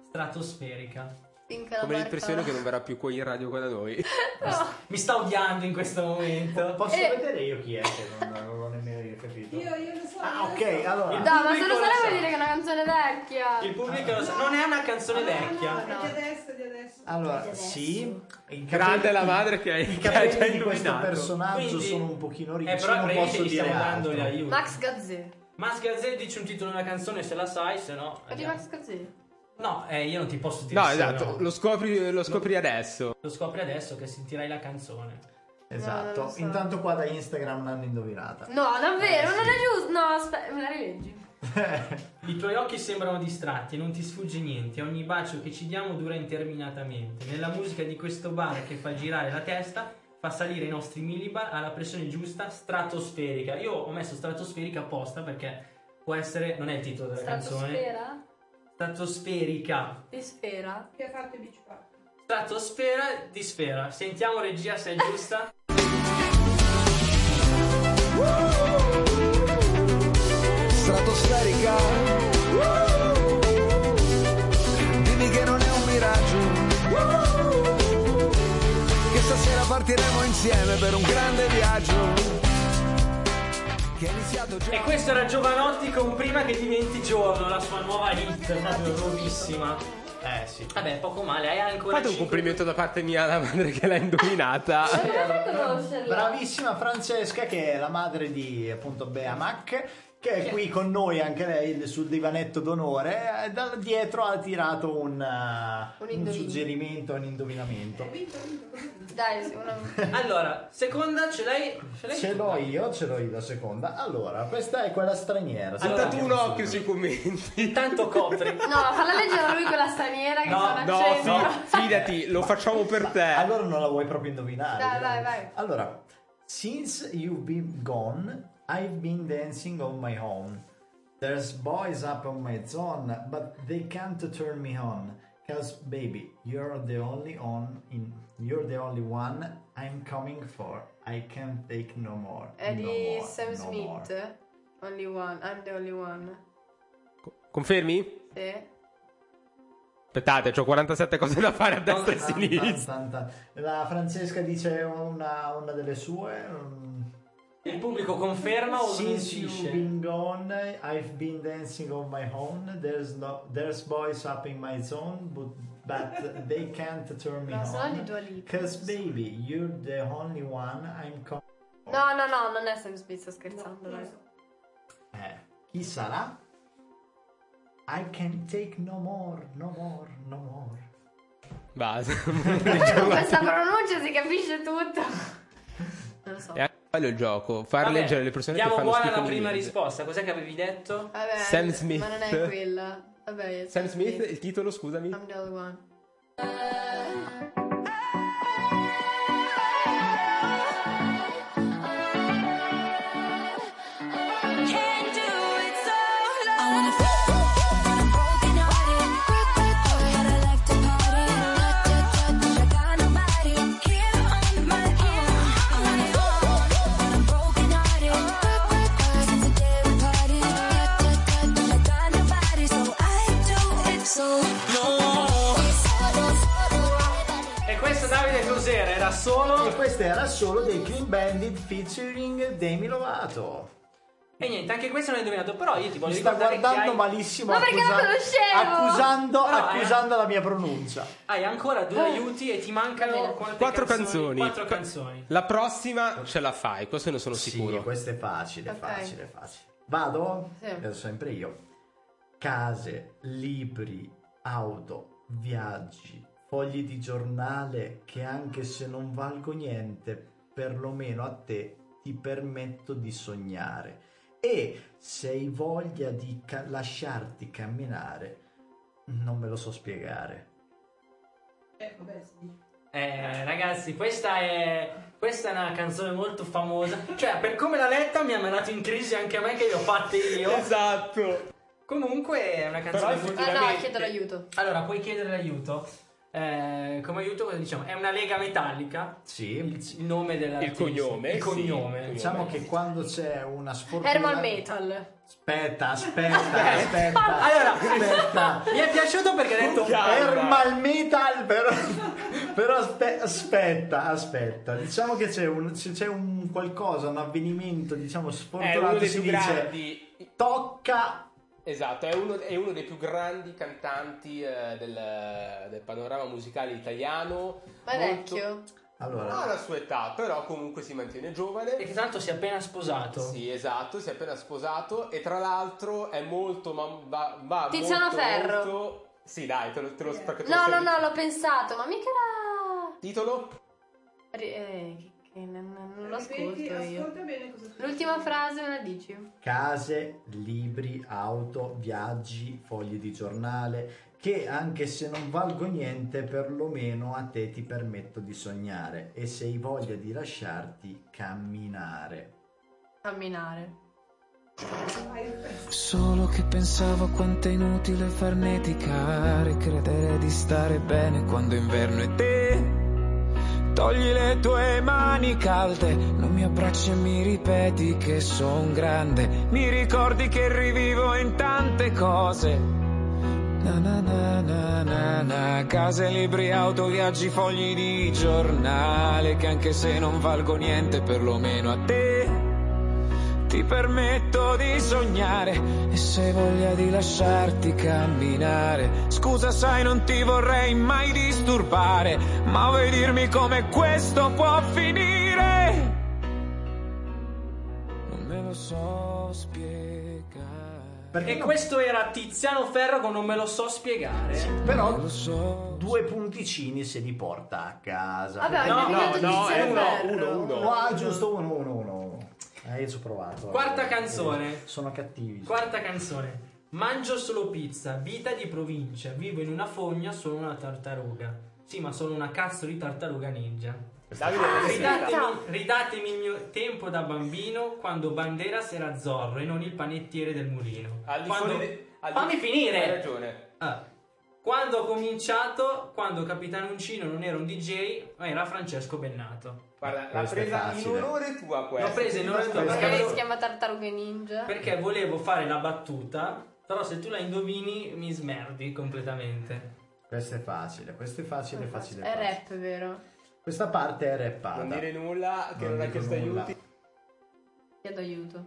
Stratosferica. Finca la Come barca- l'impressione che non verrà più qui in radio con noi. Mi sta odiando in questo momento. Posso Eh. vedere io chi è che non, non l'ho nemmeno capito? Io, io lo so. Ah, io ok, lo so. allora. Il Dai, ma se pubblico lo lo sai sa. vuol dire che è una canzone vecchia. Il pubblico lo sa. Non è una canzone vecchia. No, no, è di adesso, è di adesso. Allora, Adesso. sì. I Grande la madre che I hai, che hai già capelli di questo indovinato. personaggio Quindi- sono un pochino ricci, Eh, però non praticamente posso gli stiamo dire dando altro. gli aiuti. Max Gazzè. Max Gazzè, dici un titolo di una canzone se la sai, se no. È di Max Gazzè. No, eh, io non ti posso dire. No, sì o esatto, no. lo scopri, lo scopri adesso. Lo scopri adesso che sentirai la canzone. Esatto. No, non lo so. Intanto qua da Instagram l'hanno indovinata. No, davvero, non è giusto. No, aspetta, me la rileggi. I tuoi occhi sembrano distratti e non ti sfugge niente. Ogni bacio che ci diamo dura interminatamente. Nella musica di questo bar che fa girare la testa, fa salire i nostri millibar alla pressione giusta, stratosferica. Io ho messo stratosferica apposta perché può essere, non è il titolo della canzone. Stratosfera? Stratosferica. Di sfera? Che ha fatto i Beach Park. Stratosfera di sfera. Sentiamo regia se è giusta. Stratosferica. Dimmi che non è un miraggio. Che stasera partiremo insieme per un grande viaggio. Che è iniziato già. E questo era Giovanotti con Prima che diventi giorno, la sua nuova hit, proprio nuovissima. Eh sì. Vabbè, poco male, hai ancora Fate un cinque- complimento da parte mia alla madre che l'ha indovinata. Bravissima Francesca, che è la madre di appunto Bea Mac, che è qui con noi anche lei sul divanetto d'onore. E da dietro ha tirato un, uh, Un un indovino. suggerimento, un indovinamento. Dai, una... Allora, seconda ce l'hai? Ce l'hai Ce tu? l'ho io, ce l'ho io la seconda. Allora, questa è quella straniera. Ha Allora, dato un occhio sui commenti. Intanto copri. No, falla leggere a lui quella straniera che No, sta No, facendo. fi- fidati, lo facciamo per te. Allora non la vuoi proprio indovinare. Dai, vai, vai. Allora, since you've been gone, I've been dancing on my own. There's boys up on my zone, but they can't turn me on. Cause baby, you're the only on in you're the only one I'm coming for. I can't take no more. È no di more, Sam no Smith. more. Only one, I'm the only one. Confermi? Sì. Aspettate, ho quarantasette cose da fare a destra e a Tan, tan, sinistra. tan, tan. La Francesca dice una, una delle sue. mm, Il pubblico conferma o Since you've smentisce? been gone, I've been dancing on my own. There's no, there's boys up in my zone, but, but they can't turn me No, se no di on. Dua Lipa. Cause baby, you're the only one I'm coming. No, no, no, non è Sam Smith, sto scherzando. dai. Eh, chi sarà? I can take no more, no more, no more. Basta. Con questa pronuncia si capisce tutto. Non lo so. E anche quello il gioco, far Vabbè, leggere le persone che diamo fanno buona schifo la nel prima quiz. risposta. Cos'è che avevi detto? Vabbè, Sam Smith. ma non è quella. Vabbè, è Sam Smith, il titolo, scusami. I'm the only one. E questo Davide cos'era? Era solo... E questo era solo dei Clean Bandit featuring Demi Lovato. E niente, anche questo non hai indovinato. Però io ti voglio Mi sta ricordare guardando che hai... malissimo, Ma perché la accusa- conoscevo? accusando, Però, eh. accusando la mia pronuncia. Hai ancora due aiuti e ti mancano quante Quattro canzoni. Quattro canzoni. La prossima ce la fai, questo ne sono sicuro. Sì, questo è facile, Ok. facile, facile. Vado? Sì. Vedo sempre io. Case, libri, auto, viaggi, fogli di giornale che anche se non valgo niente, perlomeno a te ti permetto di sognare. E se hai voglia di ca- lasciarti camminare, non me lo so spiegare. Eh, vabbè, sì. Eh, ragazzi, questa è questa è una canzone molto famosa. Cioè, per come l'ha letta mi ha mandato in crisi anche a me che le ho fatte io. Esatto. Comunque è una canzone Però molto... Ah no, effettivamente- chiedo l'aiuto. Allora, puoi chiedere l'aiuto? eh, come aiuto cosa diciamo? È una lega metallica. Sì. Il, il nome della Il cognome, il cognome. sì. Diciamo che quando c'è una sfortuna... Herman Metal. Aspetta, aspetta, aspetta. Allora, aspetta. mi è piaciuto perché ha detto Herman Metal, però, però aspe- aspetta, aspetta. Diciamo che c'è un, se c'è un qualcosa, un avvenimento, diciamo, È uno sfortunato, dei si più dice grandi. tocca. Esatto, è uno, è uno dei più grandi cantanti eh, del, del panorama musicale italiano. Ma è Molto- vecchio? Allora, Ha la sua età, però comunque si mantiene giovane. e che tanto si è appena sposato. Sì, esatto, si è appena sposato e tra l'altro è molto ma va, va Tiziano molto, Ferro. molto... Sì, dai, te lo, te lo perché te lo No, stai- no, no, l'ho pensato, ma mica era... Titolo? Ri- eh, che, che non, non lo ascolto Vedi, io. ascolta bene cosa sta L'ultima frase me la dici? case, libri, auto, viaggi, fogli di giornale, che anche se non valgo niente, perlomeno a te ti permetto di sognare, e se hai voglia di lasciarti, camminare. Camminare. Solo che pensavo quanto è inutile farneticare, credere di stare bene quando inverno è te. Togli le tue mani calde, non mi abbracci e mi ripeti che son grande. Mi ricordi che rivivo in tante cose. Na na na na na na. Case, libri, auto, viaggi, fogli di giornale, che anche se non valgo niente, perlomeno a te ti permetto di sognare, e se hai voglia di lasciarti camminare. Scusa, sai, non ti vorrei mai disturbare, ma vuoi dirmi come questo può finire? Non me lo so spiegare. Perché E no? questo era Tiziano Ferro con Non me lo so spiegare. Però Non lo so. due punticini se li porta a casa. Vabbè, No, abbiamo no, detto no, Tiziano è uno, Ferro. uno, uno. No, ah, giusto, uno, uno, uno. Eh, io ci ho provato. Quarta Eh, canzone. Sono cattivi. Quarta canzone. Mangio solo pizza, vita di provincia, vivo in una fogna, sono una tartaruga. Sì, ma sono una cazzo di tartaruga ninja. Davide, Ridatemi, ridatemi il mio tempo da bambino, quando Banderas era Zorro e non il panettiere del mulino. Al di Quando... fuori di- al di- Fammi finire! Hai ragione. Ah. Quando ho cominciato, quando Capitano Uncino non era un D J, ma era Francesco Bennato. Guarda, l'ha Questa è presa in facile. onore tua questa. L'ho presa in onore tua, Questa- Magari perché, si chiama Tartarughe Ninja. perché volevo fare la battuta, però se tu la indovini mi smerdi completamente. Questo è facile, questo è facile, È facile. È facile. rap, vero? Questa parte è rappata. Non dire nulla, che Non non, ha dico chiesto nulla. aiuti. Chiedo aiuto.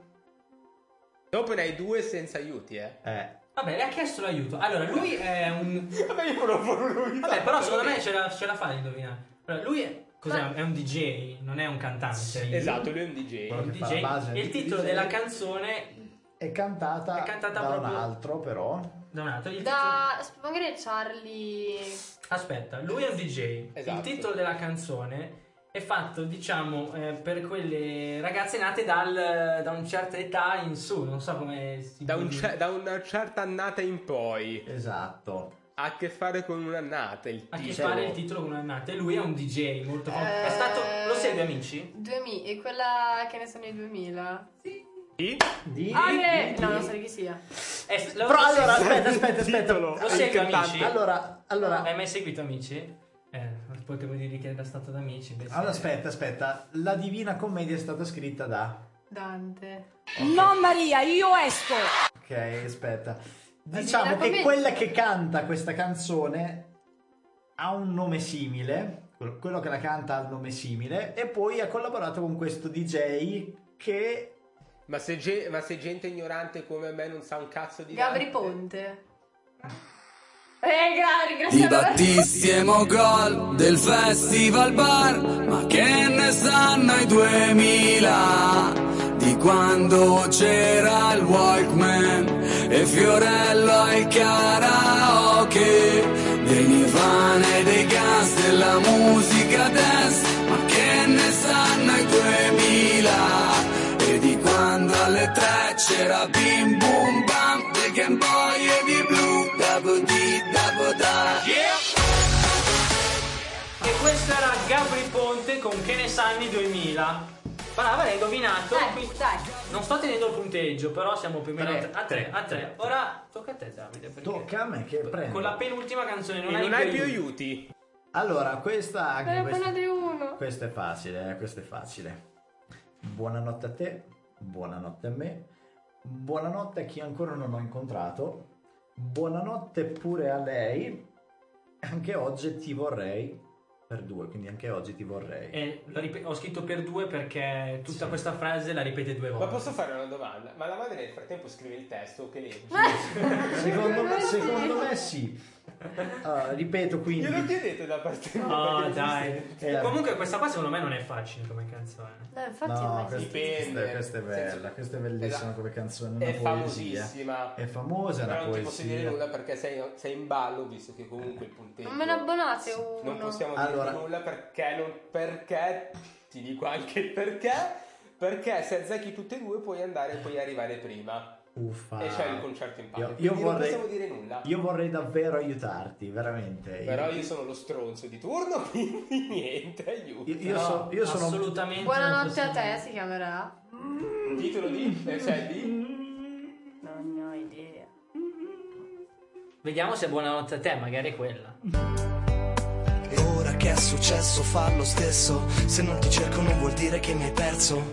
Dopo ne hai due senza aiuti, eh. Eh, Vabbè, le ha chiesto l'aiuto. Allora, lui è un... Vabbè, io non ho voluto. Vabbè, però secondo me ce la, ce la fa ad indovinare. Allora, lui è... Cos'è? Ma- È un D J, non è un cantante. Esatto, lui è un D J. Quello Un che D fa la J. base E il di titolo D J. della canzone è cantata, È cantata da proprio- un altro, però. da un altro. Il titolo... Da... magari è Charlie... Aspetta, lui è un D J. Esatto. Il titolo della canzone è fatto, diciamo, eh, per quelle ragazze nate dal, da una certa età in su. Non so come si Da, un può ce- dire. da una certa annata in poi. Esatto. Ha a che fare con un'annata il Ha a che titolo. fare il titolo con un'annata. E lui è un D J molto famoso. Eh, È stato... Lo segui, amici? duemila, e quella che ne sono i duemila? Sì? Di, Ah, di- che... di- no, non so di chi sia. Eh, lo, Però lo allora, segui- aspetta, aspetta, aspetta. Titolo. Lo segui, Il cantante. amici? Allora, allora, Hai mai seguito Amici? Eh, potevo dire che era stato da Amici. invece- allora, aspetta, aspetta. La Divina Commedia è stata scritta da... Dante. No Maria, io esco. Ok, aspetta. Diciamo Divina che Commedia. quella che canta questa canzone ha un nome simile, quello- quello che la canta ha un nome simile, e poi ha collaborato con questo D J che... Ma se, ge- ma se gente ignorante come me non sa un cazzo di Gabri Dante- Ponte. Eh, gra- Di ringraziamo battissimo gol del festival bar, ma che ne sanno i duemila? Di quando c'era il Walkman e Fiorello al karaoke, dei Nirvana e dei Guns, della musica dance, ma che ne sanno i duemila? E di quando alle tre c'era Bim Bum Bam, dei Game Boy e di Blue, Double D, Double Da. E questo era Gabri Ponte con Che ne sanno i duemila. Brava, l'hai indovinato. Dai, quindi- dai. Non sto tenendo il punteggio, però siamo più o meno Tre, a tre. tre, A tre. tre. Ora tocca a te, Davide. perché Tocca a me che prendo. Con la penultima canzone non, E hai, non hai più aiuti. Allora, questa anche Ne ho questa, appena di uno. questa è facile, eh, questa è facile. Buonanotte a te, buonanotte a me, buonanotte a chi ancora non ho incontrato, buonanotte pure a lei, anche oggi ti vorrei per due, quindi anche oggi ti vorrei. E lo rip- ho scritto per due perché tutta Sì. questa frase la ripete due volte. Ma posso fare una domanda? Ma la madre nel frattempo scrive il testo che leggi? Secondo me, secondo me sì. Ah, ripeto quindi. Glielo chiedete da parte mia? Oh, che dai. Eh, Comunque questa qua secondo me non è facile come canzone. No, infatti No, ormai questa, sì. questa è, questa è bella, questa è bellissima come canzone, È una poesia. famosissima. È famosa, è una Però non ti posso dire poesia. nulla perché sei, sei in ballo, visto che comunque il punteggio. Non me ne abbonate uno. Non possiamo Allora. dire nulla perché non. Perché. Ti dico anche il perché. Perché se azzecchi tutte e due puoi andare puoi arrivare prima. Uffa. E c'è il concerto in palio. Io, io Quindi non vorrei, possiamo dire nulla. io vorrei davvero aiutarti, veramente. Però io sono lo stronzo di turno, quindi niente, aiuto. Io, io No, so- io sono assolutamente Buonanotte a non te si chiamerà. Titolo di. eh, Cioè di. Non ne ho idea. Vediamo se è buonanotte a te, magari è quella. E ora che è successo fa lo stesso. Se non ti cerco non vuol dire che mi hai perso.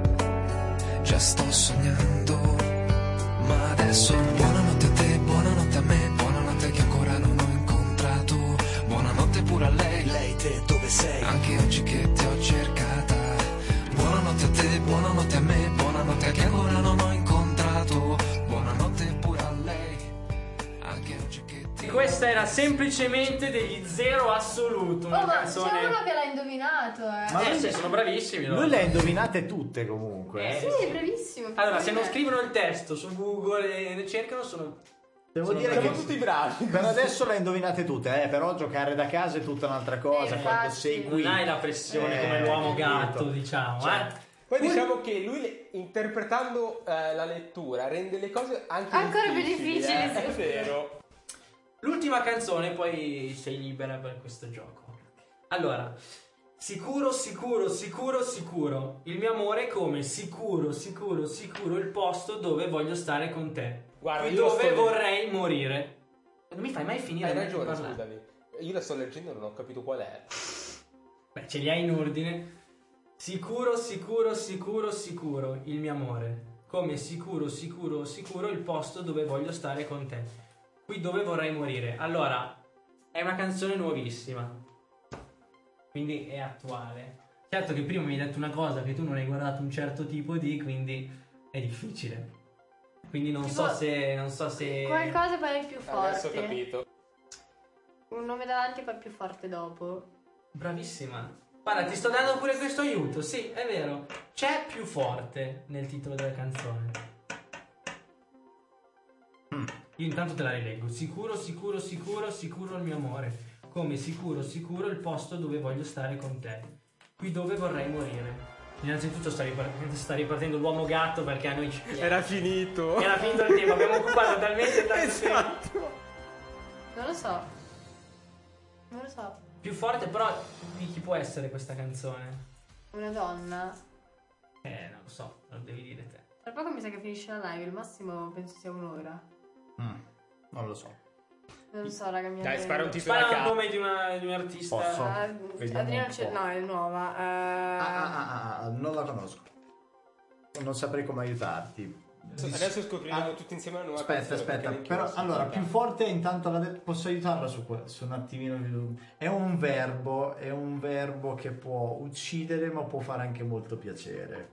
Già sto sognando, ma adesso buonanotte a te, buonanotte a me, buonanotte a chi ancora non ho incontrato. Buonanotte pure a lei. Lei te dove sei? Anche oggi che ti ho cercata. Buonanotte a te, buonanotte a me, buonanotte a chi ancora non ho incontrato. Buonanotte pure a lei. Anche oggi che ti Questa era semplicemente degli zero assoluto. Una Oh, ma canzone. c'è uno che l'ha indovinato, eh. Ma Eh lui- sì, sono bravissimi. loro. Lui le ha indovinate tutte comunque. Eh, Sì, bravissimo. Allora, se non Eh. scrivono il testo su Google e ne cercano, sono. Devo sono dire Siamo che tutti bravi. per adesso le ha indovinate tutte, eh, però giocare da casa è tutta un'altra cosa. Eh, Quando infatti. sei qui. Non hai la pressione Eh, come l'uomo capito. gatto, diciamo. Cioè, eh. Poi diciamo che lui le- interpretando eh, la lettura rende le cose anche Ancora più difficili, difficili, eh, sì. È vero. L'ultima canzone, poi sei libera per questo gioco. Allora, sicuro, sicuro, sicuro, sicuro. Il mio amore come sicuro, sicuro, sicuro il posto dove voglio stare con te. Guarda, Qui io dove sto- vorrei morire. Non mi fai mai finire Hai di ragione, parlare. scusami. Io la sto leggendo e non ho capito qual è. Beh, ce li hai in ordine. Sicuro, sicuro, sicuro, sicuro il mio amore. Come sicuro, sicuro, sicuro il posto dove voglio stare con te. Qui dove vorrei morire. Allora, è una canzone nuovissima. Quindi è attuale. Certo che prima mi hai detto una cosa che tu non hai guardato un certo tipo di, quindi è difficile. Quindi non Tipo, so se non so se Qualcosa poi è più Adesso ho forte. capito. Un nome davanti e poi più forte dopo. Bravissima. Guarda, ti sto dando pure questo aiuto. Sì, è vero. C'è più forte nel titolo della canzone. Mm. Io intanto te la rileggo. Sicuro, sicuro, sicuro, sicuro il mio amore. Come sicuro, sicuro il posto dove voglio stare con te. Qui dove vorrei morire. Innanzitutto sta, ripart- sta ripartendo l'uomo gatto perché a noi ci piace. Era finito. Era finito il tempo, abbiamo occupato talmente tanto Esatto. tempo. Non lo so. Non lo so. Più forte però di chi può essere questa canzone? Una donna. Eh, non lo so, lo devi dire te. Tra poco mi sa che finisce la live. Il massimo penso sia un'ora. Mm, non lo so. Non so, raga, mi Dai, spara un titolo Spara a il caso. nome di, una, di un artista. Posso? Uh, Vediamo Adriano un c'è. po'. No, è nuova. Eh, Ah, ah, ah, ah, non la conosco. Non saprei come aiutarti. Adesso scopriremo Ah, tutti insieme la nuova Aspetta, canzone, aspetta, perché neanche però io l'ho allora sentita. più forte intanto la de- posso aiutarla su, que- su un attimino più. È un verbo, è un verbo che può uccidere ma può fare anche molto piacere.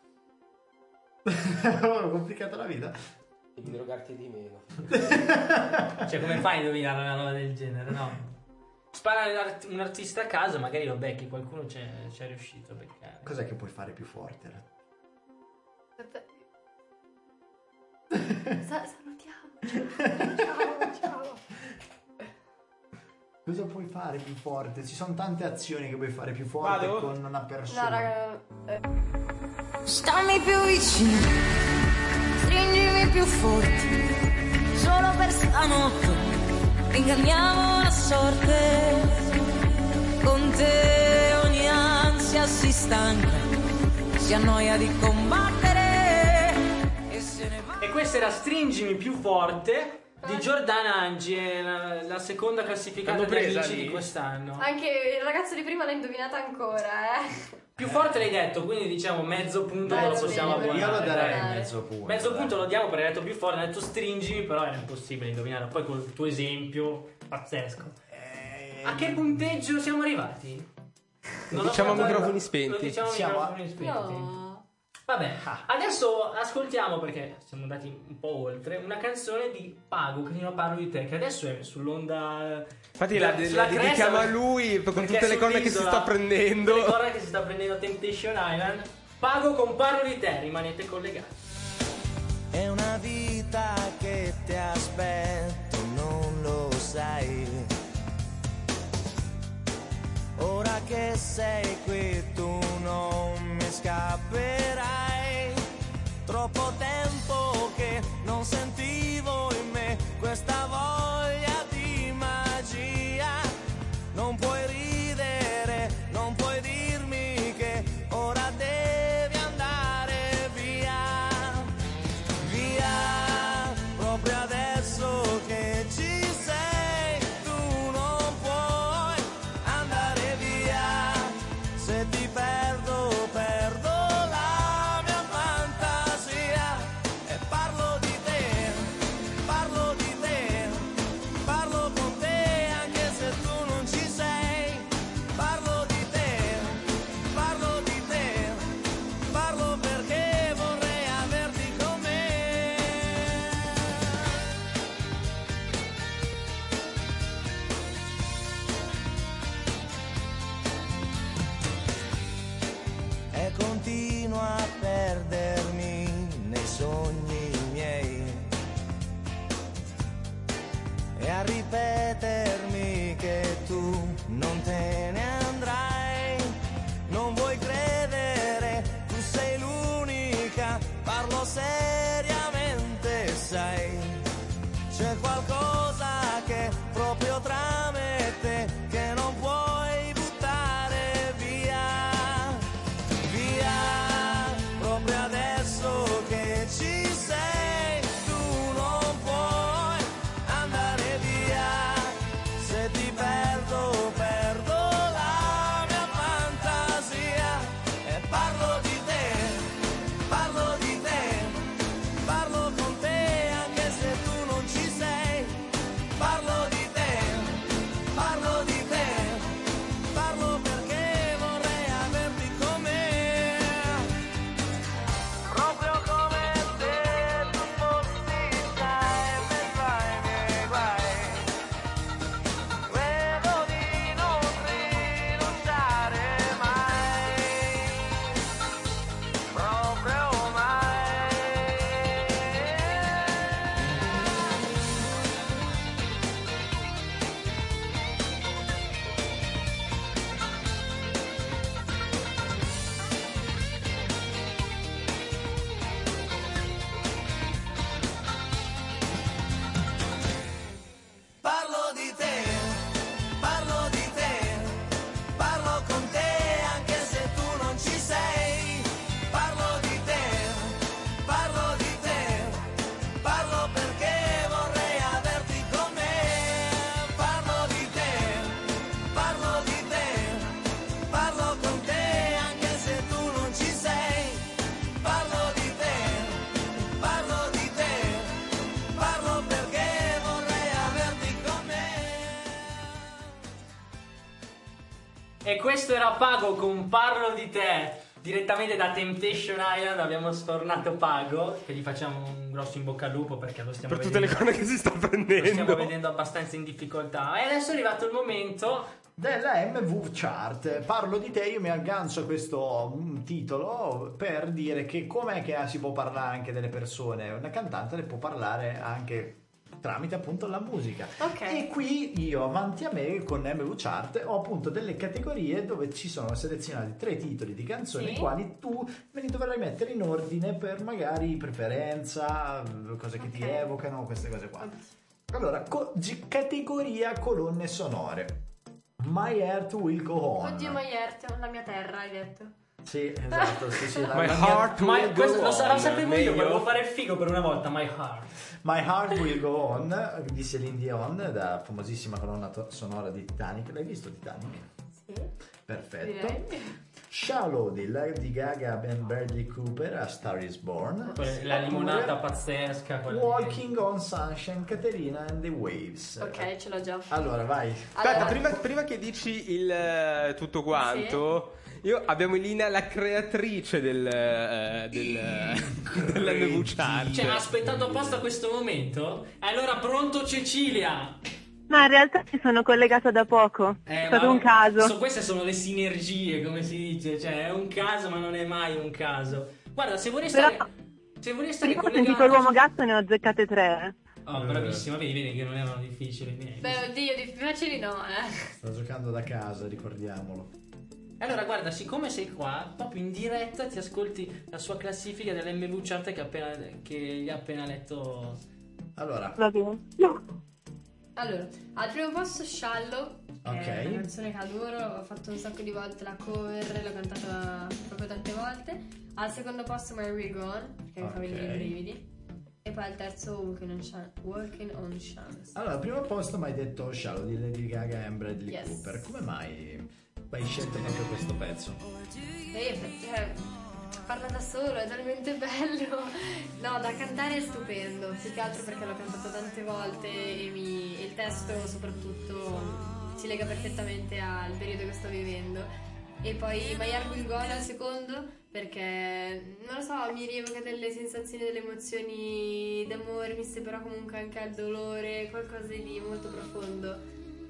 Ho complicato la vita. Devi drogarti di meno. Cioè, come fai a indovinare una roba del genere, no? Spara l'art- un artista a caso, magari lo becchi, qualcuno c'è, c'è riuscito a beccare. Cos'è che puoi fare più forte? Aspetta. Sa- salutiamo. Ciao, ciao. Cosa puoi fare più forte? Ci sono tante azioni che puoi fare più forte Vado? con una persona. No, raga. eh, Stammi più vicino, stringimi più forte, solo per stanotte, inganniamo la sorte. Con te ogni ansia si stanca, si annoia di combattere e se ne va. E questa era Stringimi più forte di Giordana Angi, è la, la seconda classificata L'hanno degli presa amici lì? di quest'anno. Anche il ragazzo di prima l'ha indovinata ancora, eh. Più forte l'hai detto, quindi diciamo mezzo punto Dai, lo va possiamo bene, abbonare. Io lo darei dai. mezzo punto. Mezzo dai. punto lo diamo perché hai detto più forte, hai detto stringimi, però era impossibile indovinare. Poi col tuo esempio, pazzesco. A che punteggio siamo arrivati? Lo ho diciamo a fatto- microfoni Lo spenti. diciamo a Siamo a- microfoni spenti. No. Vabbè, adesso ascoltiamo, perché siamo andati un po' oltre, una canzone di Pago, che io parlo di te, che adesso è sull'onda. Infatti la, la dedichiamo a lui con perché tutte le cose che si sull'isola, sta prendendo. tutte le cose che si sta prendendo Temptation Island. Pago con Parlo di te, rimanete collegati. È una vita che ti aspetto, non lo sai. Ora che sei qui tu non mi scapperai. Troppo tempo che non sentivo in me questa voglia di magia. Non puoi ridere, non puoi dirmi che ora devi andare via. Via, proprio adesso che ci sei, tu non puoi andare via. Se ti perdo, perdo la mia fantasia. E parlo di te, parlo di te, parlo con te anche se tu non ci sei. Parlo di te, parlo di te, parlo perché vorrei averti con me. E continuo a perdermi nei sogni miei e a ripetermi che tu non te ne andrai. Non vuoi credere, tu sei l'unica, parlo seriamente, sai. C'è qualcosa che proprio tra me e te che non puoi buttare via. Via, proprio adesso che ci sei, tu non puoi andare via. Se ti perdo, perdo la mia fantasia. E parlo di te, parlo di te, parlo con te anche se tu non ci sei. Parlo di te, parlo di te, parlo perché vorrei averti con me. Proprio come se tu fossi già in mezzo ai miei guai. Credo di non rinunciare mai, proprio mai. Parlo di te, parlo di te, parlo con te anche se tu non ci sei. Parlo di te, parlo di te, parlo perché vorrei averti con me. Parlo di te, parlo di te, parlo con te anche se tu non ci sei. Parlo di te, parlo di te, parlo perché vorrei averti con me. E questo era Pago con Parlo di te. Direttamente da Temptation Island abbiamo sfornato Pago, che gli facciamo un grosso in bocca al lupo perché lo stiamo Per tutte le vedendo, cose che si sta lo stiamo prendendo. vedendo abbastanza in difficoltà. E adesso è arrivato il momento della M V Chart. Parlo di te, io mi aggancio a questo mm, titolo per dire che com'è che si può parlare anche delle persone. Una cantante le può parlare anche tramite appunto la musica. Ok. E qui io avanti a me con M V Chart ho appunto delle categorie dove ci sono selezionati tre titoli di canzoni, Sì. i quali tu me li dovrai mettere in ordine per magari preferenza, cose che ti Ok. evocano, queste cose qua. Allora, co- gi- categoria colonne sonore. My Heart Will Go On. Oddio, My Heart, la mia terra, hai detto. Sì, esatto, sì, sì, la- My la heart mia- will Ma questo go lo, sa- lo on, sapevo io, meglio. volevo fare il figo per una volta, my heart. My Heart Will Go On di Celine Dion, da famosissima colonna to- sonora di Titanic. L'hai visto Titanic? Sì. Perfetto. Direi. Shallow di Lady Gaga e Bradley Cooper, A Star Is Born. La limonata Oppure pazzesca. quella- Walking on Sunshine, Caterina and the Waves. Ok, ce l'ho già. Allora, vai. Aspetta, Allora. prima, prima che dici il eh, tutto quanto, io abbiamo in linea la creatrice del, eh, del, dell'M V Chart. Cioè, ha aspettato apposta questo momento? Allora, pronto Cecilia? No, in realtà ci sono collegata da poco. Eh, è stato ma- un caso. so- queste sono le sinergie, come si dice. Cioè, è un caso, ma non è mai un caso. Guarda, se vorrei Però- stare... Se vorrei stare Prima ho collegato... sentito l'uomo gatto e ne ho azzeccate tre. Oh, bravissima, vedi, vedi che non erano difficili. Vieni. Beh, oddio, di facili no, eh. Sta giocando da casa, ricordiamolo. Allora, guarda, siccome sei qua, proprio in diretta ti ascolti la sua classifica dell'M V Chart che, appena, che gli ha appena letto. Allora, Va bene. Allora, al primo posto Shallow, che Ok. è una canzone che adoro, ho fatto un sacco di volte la cover, l'ho cantata proprio tante volte. Al secondo posto My Will Go On, che mi fa venire i Ok. brividi. E poi al terzo Walking on, Shan- Walking on Chance. allora, al primo posto mi hai detto Shallow di Lady Gaga e Bradley Yes. Cooper. Come mai hai scelto proprio questo pezzo? E cioè, parla da solo, è talmente bello. No, da cantare è stupendo, più che altro perché l'ho cantato tante volte e, mi, e il testo soprattutto si lega perfettamente al periodo che sto vivendo. E poi My Heart Will Go On al secondo perché, non lo so, mi rievoca delle sensazioni, delle emozioni d'amore, miste però comunque anche al dolore, qualcosa di molto profondo.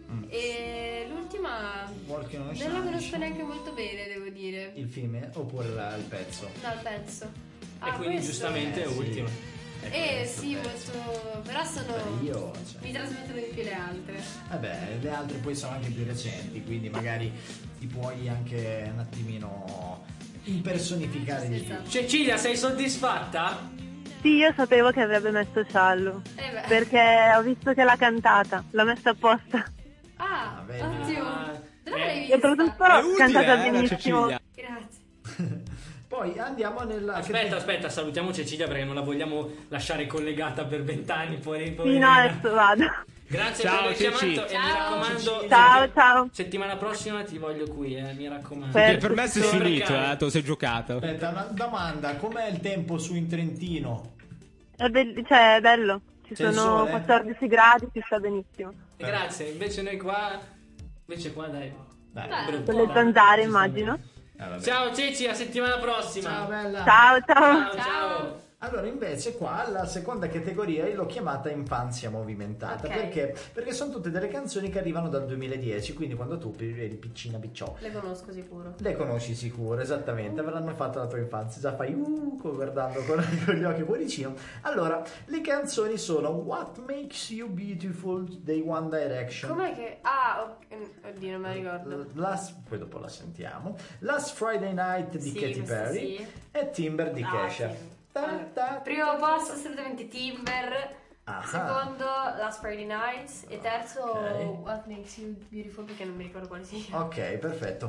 E l'ultima Walking on non la Sunshine. conosco neanche molto bene, devo dire. Il film eh? oppure la- il pezzo? No, il pezzo. E quindi giustamente Eh, sì. ultimo. È Eh questo sì, il pezzo. molto. Però sono. Beh, io, cioè. Mi trasmettono di più le altre. Vabbè, le altre poi sono anche più recenti, quindi magari ti puoi anche un attimino impersonificare di più. Esatto. Cecilia, sei soddisfatta? Sì, io sapevo che avrebbe messo Shallow. Eh beh. Perché ho visto che l'ha cantata. L'ho messa apposta. Ah, vedi. ottimo. Ah, Dove eh, l'hai E vista? soprattutto È l'ho utile, cantata eh, la benissimo. Cecilia. Grazie. Poi andiamo nella... Aspetta, aspetta, salutiamo Cecilia perché non la vogliamo lasciare collegata per vent'anni. Poi, Sì, poi no, adesso vado. Grazie Ciao, per aver Ceci. chiamato e mi Ciao. raccomando, Ciao, ciao. settimana prossima ti voglio qui, eh, mi raccomando. Per- Che per me è Sì. finito, eh, te lo sei giocato. Aspetta, una domanda, com'è il tempo su in Trentino? È, be- cioè, è bello. Ci C'è il sono sole? quattordici gradi, si sta benissimo. Grazie, invece noi qua, invece qua dai. Dai, Dai. brutto. Con le zanzare, immagino. eh, vabbè. Ciao Ceci, a settimana prossima. Ciao bella. Ciao, ciao. Ciao, ciao. Allora invece qua la seconda categoria io l'ho chiamata infanzia movimentata. Ok. Perché? Perché sono tutte delle canzoni che arrivano dal duemiladieci, quindi quando tu eri piccina picciò. Le conosco sicuro. Le conosci sicuro, esattamente, avranno fatto la tua infanzia, già fai uh, guardando con, con gli occhi cuoricino. Allora, le canzoni sono What Makes You Beautiful dei One Direction. Com'è che. Ah, ok, oddio, non me la ricordo. Last, poi dopo la sentiamo. Last Friday Night di Sì, Katy questa Perry sì. e Timber di Ah, Kesha. sì. Ta, Allora, ta, primo ta, posto ta. assolutamente Timber. Ah. Secondo Last Friday Nights. E terzo Ok. What Makes You Beautiful perché non mi ricordo quale sia. Ok, perfetto.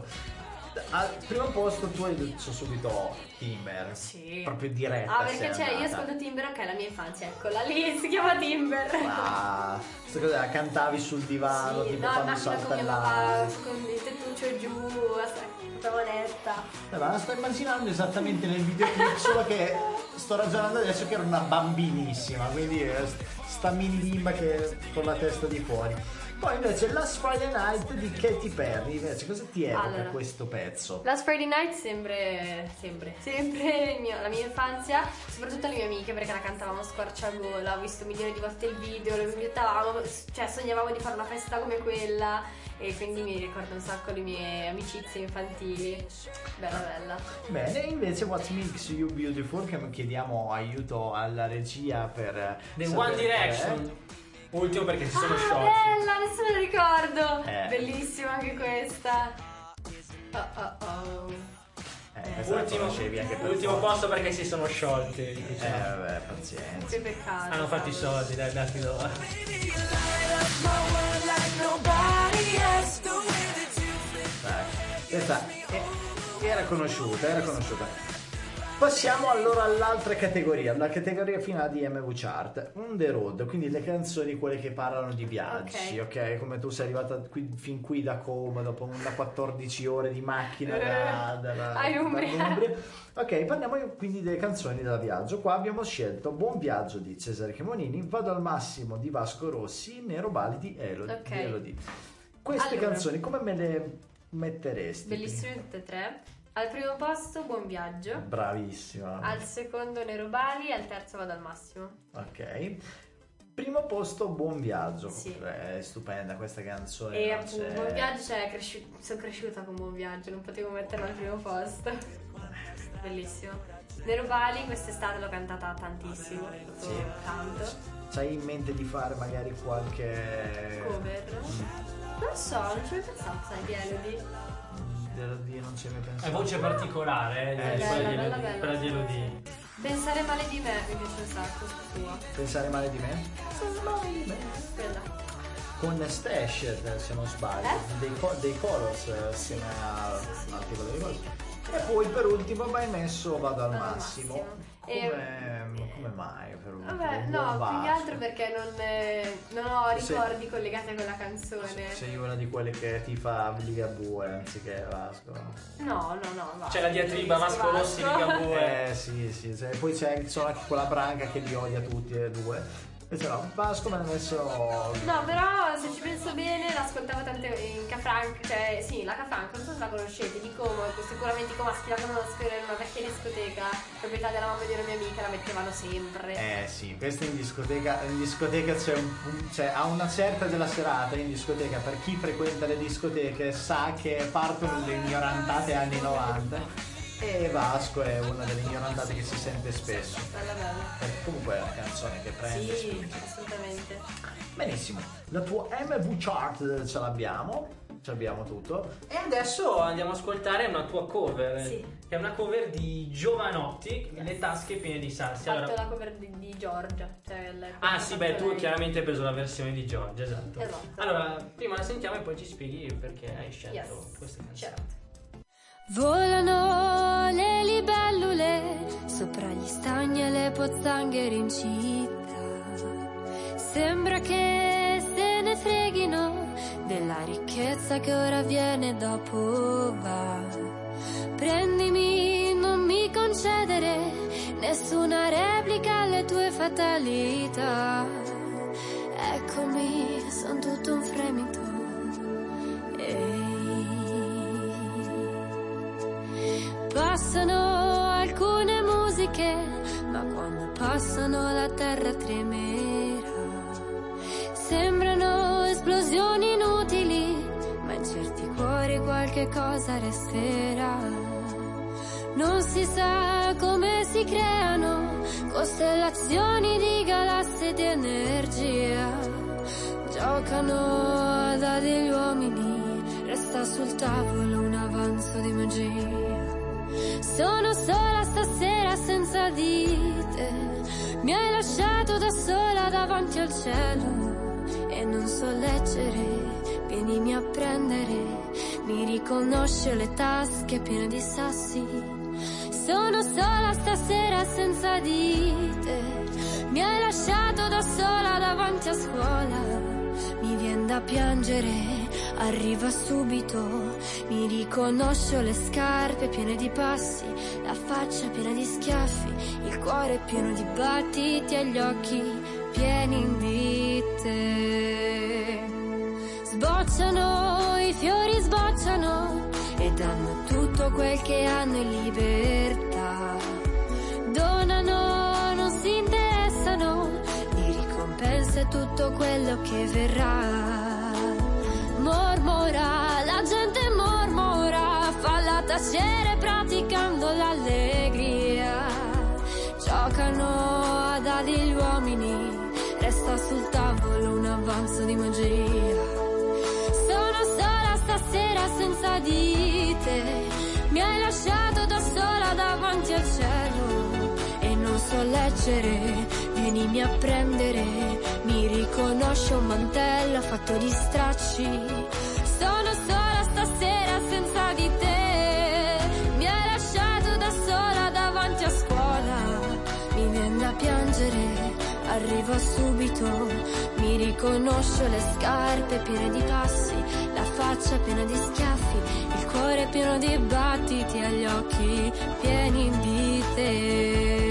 Al primo posto tu hai detto subito Timber. Sì. Proprio diretta. Ah, perché sei cioè io andata. ascolto Timber, ok, la mia infanzia, eccola lì, si chiama Timber. Ah, questa cosa la cantavi sul divano, Sì, tipo no, quando immagino con mio saltellava. papà con il tettuccio giù, la tavoletta. Eh, ma la sto immaginando esattamente nel videoclip, solo che sto ragionando adesso che era una bambinissima, quindi eh, sta mini bimba che con la testa di fuori. Poi invece Last Friday Night di Katy Perry, invece cosa ti evoca Allora. questo pezzo? Last Friday Night sempre, sempre, sempre il mio- la mia infanzia, soprattutto le mie amiche perché la cantavamo a squarciagola, ho visto milioni di volte il video, lo inventavamo, cioè sognavamo di fare una festa come quella e quindi mi ricordo un sacco le mie amicizie infantili, bella bella. Bene, invece What Makes You Beautiful, che chiediamo aiuto alla regia per The sapere One qual è. Direction. Ultimo perché si sono Ah, sciolti. bella, adesso me lo ricordo, Eh. bellissima anche questa. Oh oh oh. Eh, questa la Ultimo, conoscevi anche per ultimo forza. posto perché si sono sciolti. Eh Diciamo. vabbè, pazienza. Che peccato. Hanno fatto i soldi, dai, dati loro. Dai. Questa è Era conosciuta, era conosciuta. Passiamo allora all'altra categoria, la categoria finale di M V Chart, On the Road, quindi le canzoni quelle che parlano di viaggi, ok? Ok. Come tu sei arrivata qui, fin qui da Como dopo una quattordici ore di macchina da, dalla, Ai Umbria. dall'Umbria. Ok, parliamo quindi delle canzoni da viaggio. Qua abbiamo scelto Buon Viaggio di Cesare Cremonini, Vado al Massimo di Vasco Rossi, Nero Bali di Elodie. Ok. di Elodie. Queste Allora. canzoni come me le metteresti? Bellissime tutte e tre. Al primo posto Buon Viaggio, Bravissima. al secondo Nero Bali, al terzo Vado al Massimo. Ok. Primo posto Buon Viaggio. Sì. È stupenda questa canzone. E non appunto c'è- Buon Viaggio, cioè cresci- sono cresciuta con Buon Viaggio, non potevo metterlo al primo posto. Bellissimo. Nero Bali quest'estate l'ho cantata tantissimo, proprio Sì. tanto. C'hai in mente di fare magari qualche Cover? Mm. Non so, non ci ho mai pensato, sai, di Elodie. Elodie non ci hai mai È pensato. voce particolare, eh, Eh, quella sì. di bella, Elodie- bella. quella di Elodie. Pensare male di me mi piace un sacco, sua. Pensare male di me? Quella. Con Stash, eh, se non sbaglio, Eh? dei, co- dei Colors eh, assieme a l'articolo dei Colors. E poi per ultimo hai messo Vado al Vado al Massimo. Massimo. Come, come mai per ultimo? Vabbè, Buon no, più che Vasco. altro perché non, eh, non ho Sì. ricordi collegati a quella canzone. Sei una di quelle che tifa Ligabue anziché Vasco. No, no, no. va. C'è la diatriba Vasco Rossi di Ligabue. Eh sì, sì, sì. Poi c'è sono anche quella branca che li odia tutti e due. Invece no, Vasco me ne ha messo. No, però se ci penso bene l'ascoltavo tante in Cafranc, cioè sì, la Cafranc, non so se la conoscete, di Como, sicuramente i comaschi la conosco, era in una vecchia discoteca, proprietà della mamma di una mia amica, la mettevano sempre. Eh sì, questa in discoteca, in discoteca c'è un, un- cioè a una certa della serata in discoteca, per chi frequenta le discoteche sa che partono le ignorantate anni novanta e Vasco è una delle ignorantate che si sente spesso. Bella bella. Perché comunque è una canzone che prende. Sì, spinge. assolutamente. Benissimo, la tua M V Chart ce l'abbiamo, ce l'abbiamo tutto. E adesso andiamo ad ascoltare una tua cover. Sì. Che è una cover di Giovanotti, Le tasche piene di Ho sassi. fatto Allora, la cover di, di Giorgia, cioè il- ah sì, beh, tu lei. chiaramente hai preso la versione di Giorgia, esatto. Esatto. Allora, prima la sentiamo e poi ci spieghi perché hai scelto Yes, questa canzone. certo. Volano le libellule sopra gli stagni e le pozzanghere in città. Sembra che se ne freghino della ricchezza che ora viene dopo va. Prendimi, non mi concedere nessuna replica alle tue fatalità. Eccomi, son tutto un fremito. Ehi. Passano alcune musiche, ma quando passano la terra tremerà. Sembrano esplosioni inutili, ma in certi cuori qualche cosa resterà. Non si sa come si creano costellazioni di galassie di energia. Giocano a dadi gli uomini, resta sul tavolo un avanzo di magia. Sono sola stasera senza di te, mi hai lasciato da sola davanti al cielo e non so leggere, vienimi a prendere, mi riconosce le tasche piene di sassi. Sono sola stasera senza di te, mi hai lasciato da sola davanti a scuola, mi vien da piangere. Arriva subito, mi riconosco le scarpe piene di passi, la faccia piena di schiaffi, il cuore pieno di battiti e gli occhi pieni di te. Sbocciano, i fiori sbocciano e danno tutto quel che hanno in libertà. Donano, non si interessano di ricompense tutto quello che verrà. Mormora, la gente mormora, falla tacere praticando l'allegria. Giocano a dadi gli uomini, resta sul tavolo un avanzo di magia. Sono sola stasera senza di te, mi hai lasciato da sola davanti al cielo e non so leggere, vienimi a prendere, mi riconosco un mantello fatto di stracci. Sono sola stasera senza di te, riconosce le scarpe piene di passi, la faccia piena di schiaffi, il cuore pieno di battiti e gli occhi pieni di te.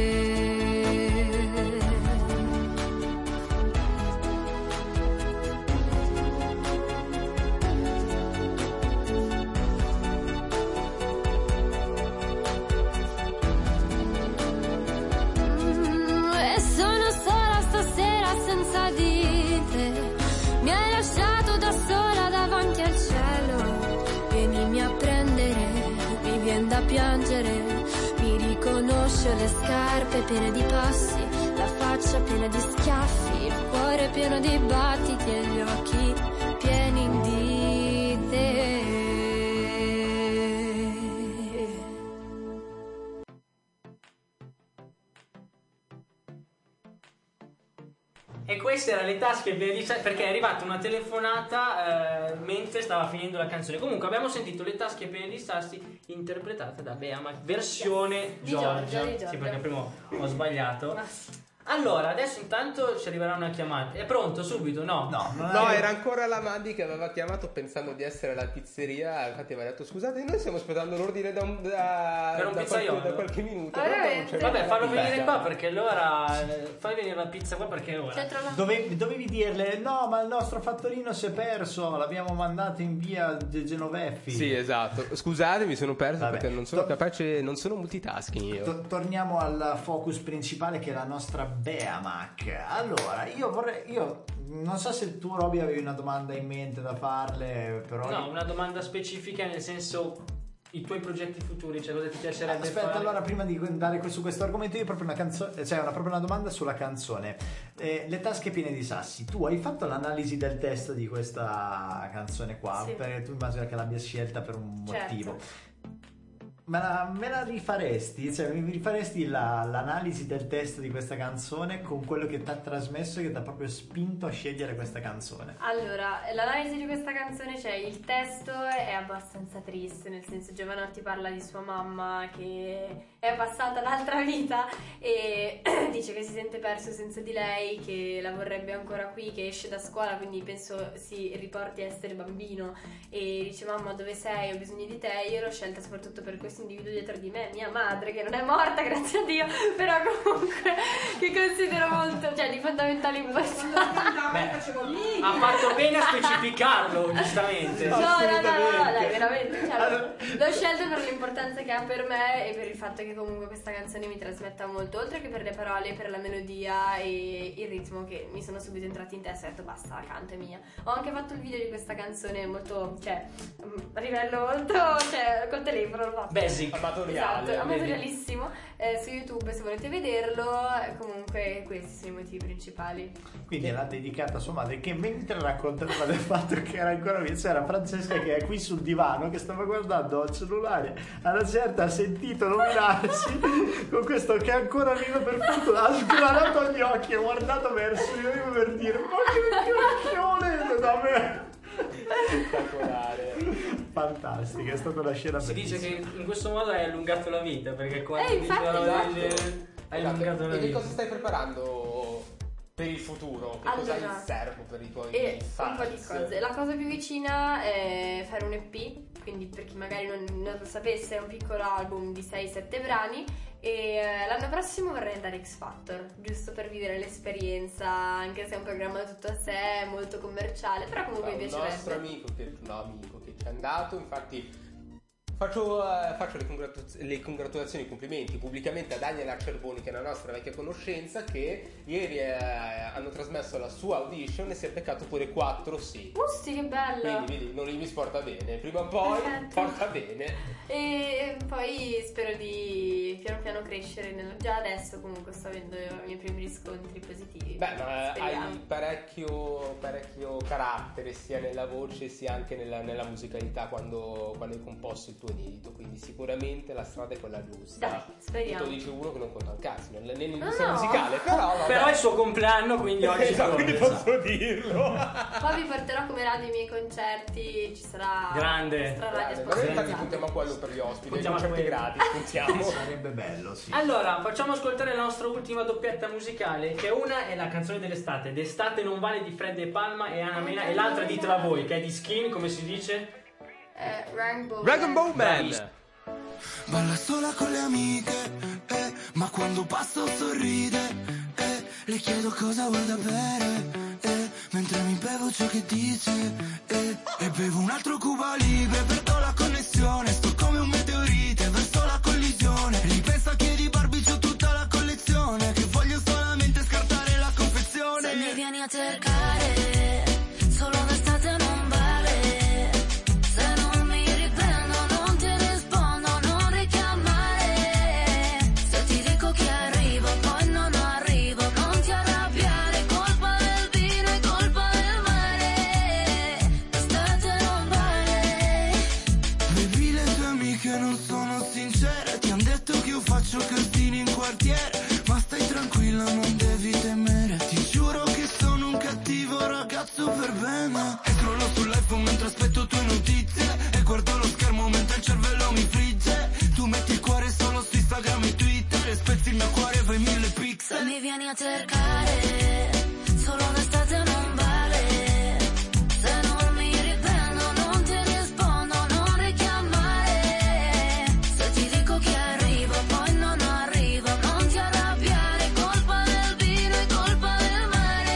Mi riconosce le scarpe piene di passi, la faccia piena di schiaffi, il cuore pieno di battiti e gli occhi pieni di te. E queste erano le tasche piene di sassi, perché è arrivata una telefonata eh, mentre stava finendo la canzone. Comunque abbiamo sentito le tasche piene di sassi interpretate da Bea, ma versione Yes. Di Giorgia. Giorgia, di Giorgia. Sì, perché prima ho sbagliato. Ma Allora, adesso intanto ci arriverà una chiamata. È pronto subito? No. No, non No, è- era ancora la Mandy che aveva chiamato pensando di essere alla pizzeria. Infatti aveva detto scusate, noi stiamo aspettando l'ordine da, un, da, Per un da, qualche, pizzaiolo? da qualche minuto. Ah, però veramente? non c'è Vabbè, la fallo pizza. venire qua perché allora eh, fai venire la pizza qua perché ora. c'entra la... Dovevi, dovevi dirle no, ma il nostro fattorino si è perso, l'abbiamo mandato in via De Genoveffi. Sì, esatto. Scusate, mi sono perso Vabbè. perché non sono To- capace, non sono multitasking io. To- torniamo al focus principale che è la nostra Bea Mac. Allora, io vorrei, io non so se tu Roby avevi una domanda in mente da farle, però No, una domanda specifica nel senso i tuoi progetti futuri, cioè cosa ti piacerebbe aspetta, fare? allora prima di andare su questo argomento io ho proprio una canzone, cioè una, proprio una domanda sulla canzone. Eh, le tasche piene di sassi. Tu hai fatto l'analisi del testo di questa canzone qua? Sì. Perché tu immagino che l'abbia scelta per un Certo. motivo. Me la, me la rifaresti? Cioè, mi rifaresti la- l'analisi del testo di questa canzone con quello che ti ha trasmesso e che ti ha proprio spinto a scegliere questa canzone? Allora, l'analisi di questa canzone, cioè il testo è abbastanza triste, nel senso Giovanotti parla di sua mamma che è passata l'altra vita e dice che si sente perso senza di lei, che la vorrebbe ancora qui, che esce da scuola, quindi penso si riporti a essere bambino e dice mamma dove sei, ho bisogno di te. Io l'ho scelta soprattutto per questo individuo dietro di me, mia madre, che non è morta grazie a Dio, però comunque che considero molto, cioè di fondamentale importanza. Beh, ha fatto bene a specificarlo, giustamente. No, no, no, no, no, Assolutamente. dai, veramente. Cioè, Allora- l'ho scelto per l'importanza che ha per me e per il fatto che comunque questa canzone mi trasmetta molto, oltre che per le parole, per la melodia e il ritmo che mi sono subito entrati in testa e ho detto basta, la canto è mia. Ho anche fatto il video di questa canzone molto, cioè, a livello molto, cioè, col telefono l'ho fatto. Basic. Amatoriale. Esatto, vedi? amatorialissimo, eh, su YouTube se volete vederlo. eh, Comunque questi sono i motivi principali. Quindi l'ha dedicata a sua madre che mentre raccontava del fatto che era ancora lì c'era Francesca che è qui sul divano che stava guardando il cellulare, alla certa ha sentito nominarsi con questo che è ancora vivo per fortuna, ha sgranato gli occhi e guardato verso di me per dire ma che cacchione da me. Spettacolare. Fantastica, è stata una scena Si dice bellissima. che in questo modo hai allungato la vita, perché quando Eh, dici infatti, una roba del esatto. genere, hai Esatto. allungato la E che vita. cosa stai preparando per il futuro? Che cosa hai Allora, in serbo per i tuoi E fans? un po' di cose. La cosa più vicina è fare un E P, quindi per chi magari non, non lo sapesse è un piccolo album di sei sette brani e eh, l'anno prossimo vorrei andare a X Factor, giusto per vivere l'esperienza, anche se è un programma tutto a sé, molto commerciale, però comunque mi Un nostro piacerebbe. amico che, no, amico che ci è andato, infatti faccio, eh, faccio le, congratuz- le congratulazioni e i complimenti pubblicamente a Daniela Acerboni, che è una nostra vecchia conoscenza, che ieri eh, hanno trasmesso la sua audition e si è beccato pure quattro sì. Usti, che bello! Quindi vedi, non mi porta bene, prima o poi Perfetto. porta bene. E poi spero di piano piano crescere, nel- già adesso comunque sto avendo i miei primi riscontri positivi. Beh, ma Speriamo. hai parecchio, parecchio carattere sia nella voce sia anche nella, nella musicalità quando, quando hai composto il tuo suo inedito, quindi sicuramente la strada è quella giusta. Dai, speriamo. Lo dice uno che non conta un cazzo nell- nell'industria No, no. musicale, però vabbè. Però è il suo compleanno, quindi oggi Esatto, lo- quindi posso dirlo. Poi vi porterò come radio ai miei concerti, ci sarà Grande. Extra radio Grande. Noi infatti sponsorizzata. puntiamo a quello per gli ospiti, Puntiamo a concerti quello. gratis, puntiamo. Sarebbe bello, sì. Allora, facciamo ascoltare la nostra ultima doppietta musicale, che una è la canzone dell'estate, D'estate non vale di Fred De Palma e Anna Mena, e l'altra ditela voi, che è di Skin, come si dice? Eh, Rainbow Rainbow Man. Balla sola con le amiche, eh, ma quando passo sorride, eh, le chiedo cosa vuoi da bere, eh, mentre mi bevo ciò che dice, eh, e bevo un altro Cuba Libre, perdo la connessione, sto come un meteorite verso la collisione, ripensa che di Barbie c'ho tutta la collezione, che voglio solamente scartare la confezione. Se mi vieni a cercare, solo d'estate non vale. Se non mi riprendo, non ti rispondo, non richiamare. Se ti dico che arrivo, poi non arrivo, non ti arrabbiare. Colpa del vino e colpa del mare. D'estate non vale. Baby, le tue amiche non sono sincere, ti han detto che io faccio casini in quartiere, ma stai tranquilla, non devi temere, ti giuro che sono un cattivo ragazzo per bene. E scrollo sull'iPhone mentre aspetto tue notizie, e guardo lo schermo mentre il cervello mi frigge. Tu metti il cuore solo su Instagram e Twitter, e spezzi il mio cuore, fai mille pixel. Se mi vieni a cercare, solo d'estate non vale. Se non mi riprendo, non ti rispondo, non richiamare. Se ti dico che arrivo, poi non arrivo, non ti arrabbiare. Colpa del vino e colpa del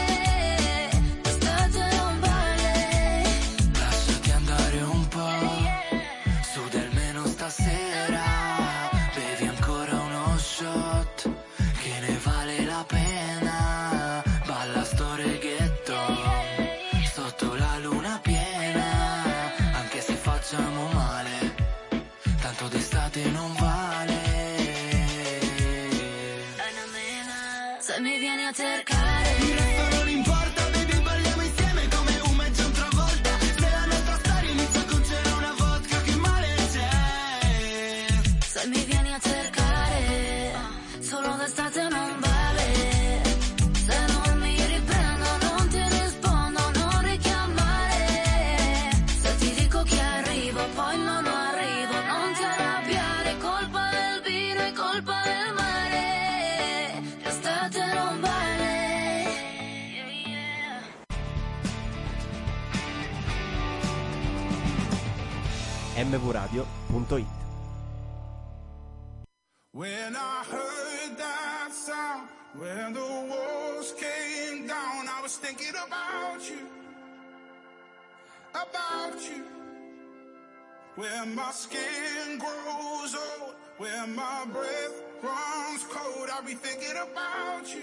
mare. D'estate non vale. Lasciati andare un po', su del meno stasera, bevi ancora uno shot, che ne vale la pena, balla sto reggaeton, sotto la luna piena, anche se facciamo male, tanto d'estate non vale. Se mi vieni a cercare, Il resto non importa, baby, balliamo insieme come un mezzo un'altra volta. Se la nostra storia inizia con c'era una vodka, che male c'è? se mi vieni a cercare, solo d'estate non vale. Se non mi riprendo, non ti rispondo, non richiamare. Se ti dico che arrivo, poi non arrivo, non ti arrabbiare. Colpa del vino e colpa del mare. D'estate non vale. m v radio punto it. When I heard that sound, when the walls came down, I was thinking about you, about you. When my skin grows old, when my breath runs cold, I'll be thinking about you,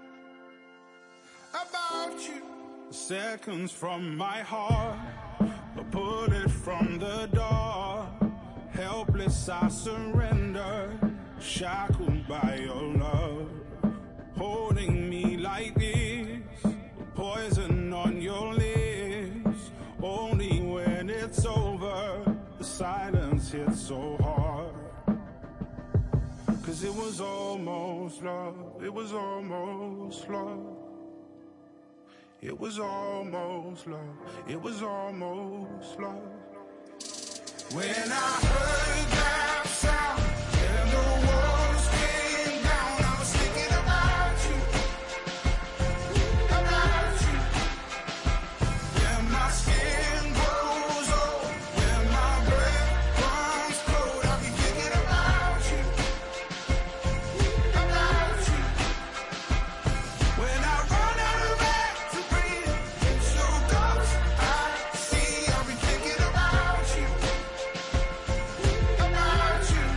about you. Seconds from my heart, a bullet from the door. Helpless I surrender, shackled by your love. Holding me like this, poison on your lips. Only when it's over, the silence hits so hard. Cause it was almost love, it was almost love. It was almost love, it was almost love. When I heard that sound, when the walls came down, I was thinking about you, about you. When my skin grows old, when my breath runs cold, I'll be thinking about you, about you. When I run out of air to breathe, so close I see, I'll be thinking about you, about you.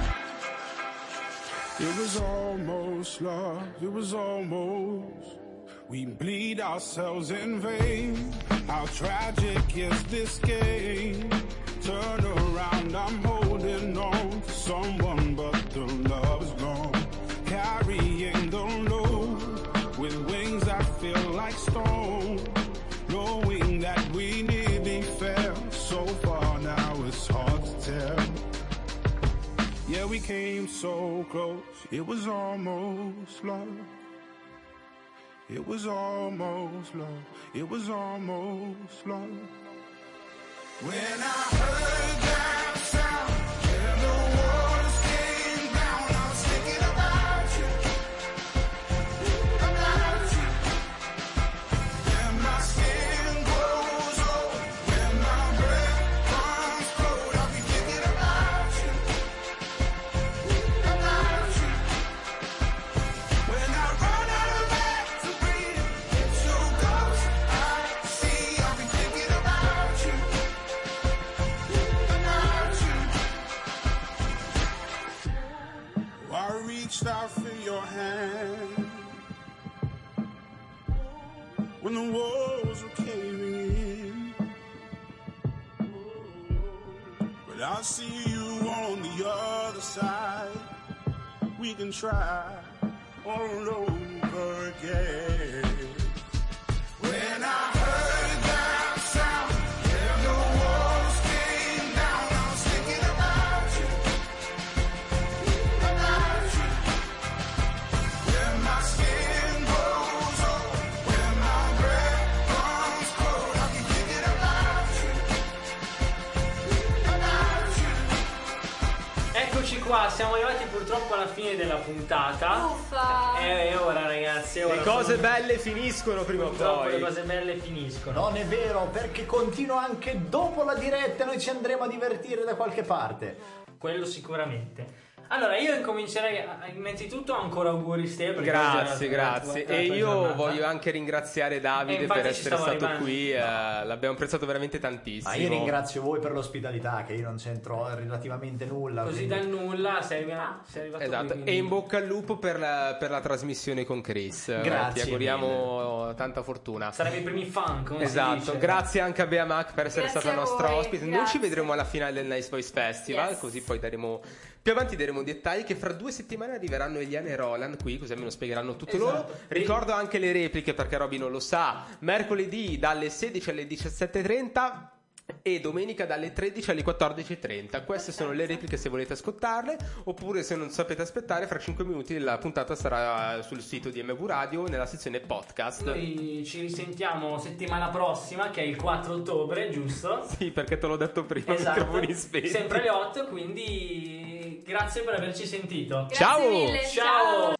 It was almost love, it was almost. We bleed ourselves in vain. How tragic is this game? Turn around, I'm holding on to someone, but the love is gone. Carrying the load with wings that feel like stone. Knowing that we nearly fell so far now, it's hard to tell. we came so close. It was almost love. It was almost love. It was almost love. When I heard that sound, and the walls came down, I was thinking about you, about you. When my skin grows old, when my breath comes cold, I'll be thinking about you, about you. When I run out of air to breathe, it's your ghost I see, I'll be thinking about you. I reached out for your hand when the walls were caving in, but I see you on the other side. We can try all over again. When I heard that sound and the walls came down, I was thinking about you, about you. When my skin grows old, when my breath comes cold, I'll be thinking about you, about you. Eccoci qua, siamo arrivati purtroppo alla fine della puntata. Uffa! E ora ragazzi, ora Le cose sono- belle finiscono prima o purtroppo poi. le cose belle finiscono. Non è vero, perché continua anche dopo la diretta, noi ci andremo a divertire da qualche parte. Quello sicuramente. Allora io incomincerei a- innanzitutto ancora auguri Ste, perché Grazie, oggi è la- grazie. la- la E tua io giornata. voglio anche ringraziare Davide Eh, infatti per ci essere stavo stato arrivando. qui, eh, l'abbiamo apprezzato veramente tantissimo. Ma io ringrazio voi per l'ospitalità, che io non c'entro relativamente nulla. Così quindi- dal nulla sei, arriva- sei arrivato Esatto, qui, e quindi- in bocca al lupo per la, per la trasmissione con Chris. Grazie Ti auguriamo tanta fortuna. Saranno i primi fan, come si Esatto, dice. grazie anche a Bea Mac per essere Grazie stata a nostra voi, ospite. Noi grazie. ci vedremo alla finale del Nice Voice Festival, Yes. così poi daremo più avanti daremo dettagli che fra due settimane arriveranno Eliane e Roland qui, così almeno spiegheranno tutto Esatto. loro. Ricordo anche le repliche perché Roby non lo sa. Mercoledì dalle sedici alle diciassette e trenta e domenica dalle tredici alle quattordici e trenta. Queste sono le repliche se volete ascoltarle, oppure se non sapete aspettare, fra cinque minuti la puntata sarà sul sito di M V Radio nella sezione podcast. Noi ci risentiamo settimana prossima, che è il quattro ottobre, giusto? Sì, perché te l'ho detto prima, Esatto. microfoni spenti. Sempre alle otto, quindi grazie per averci sentito. Grazie mille, Ciao!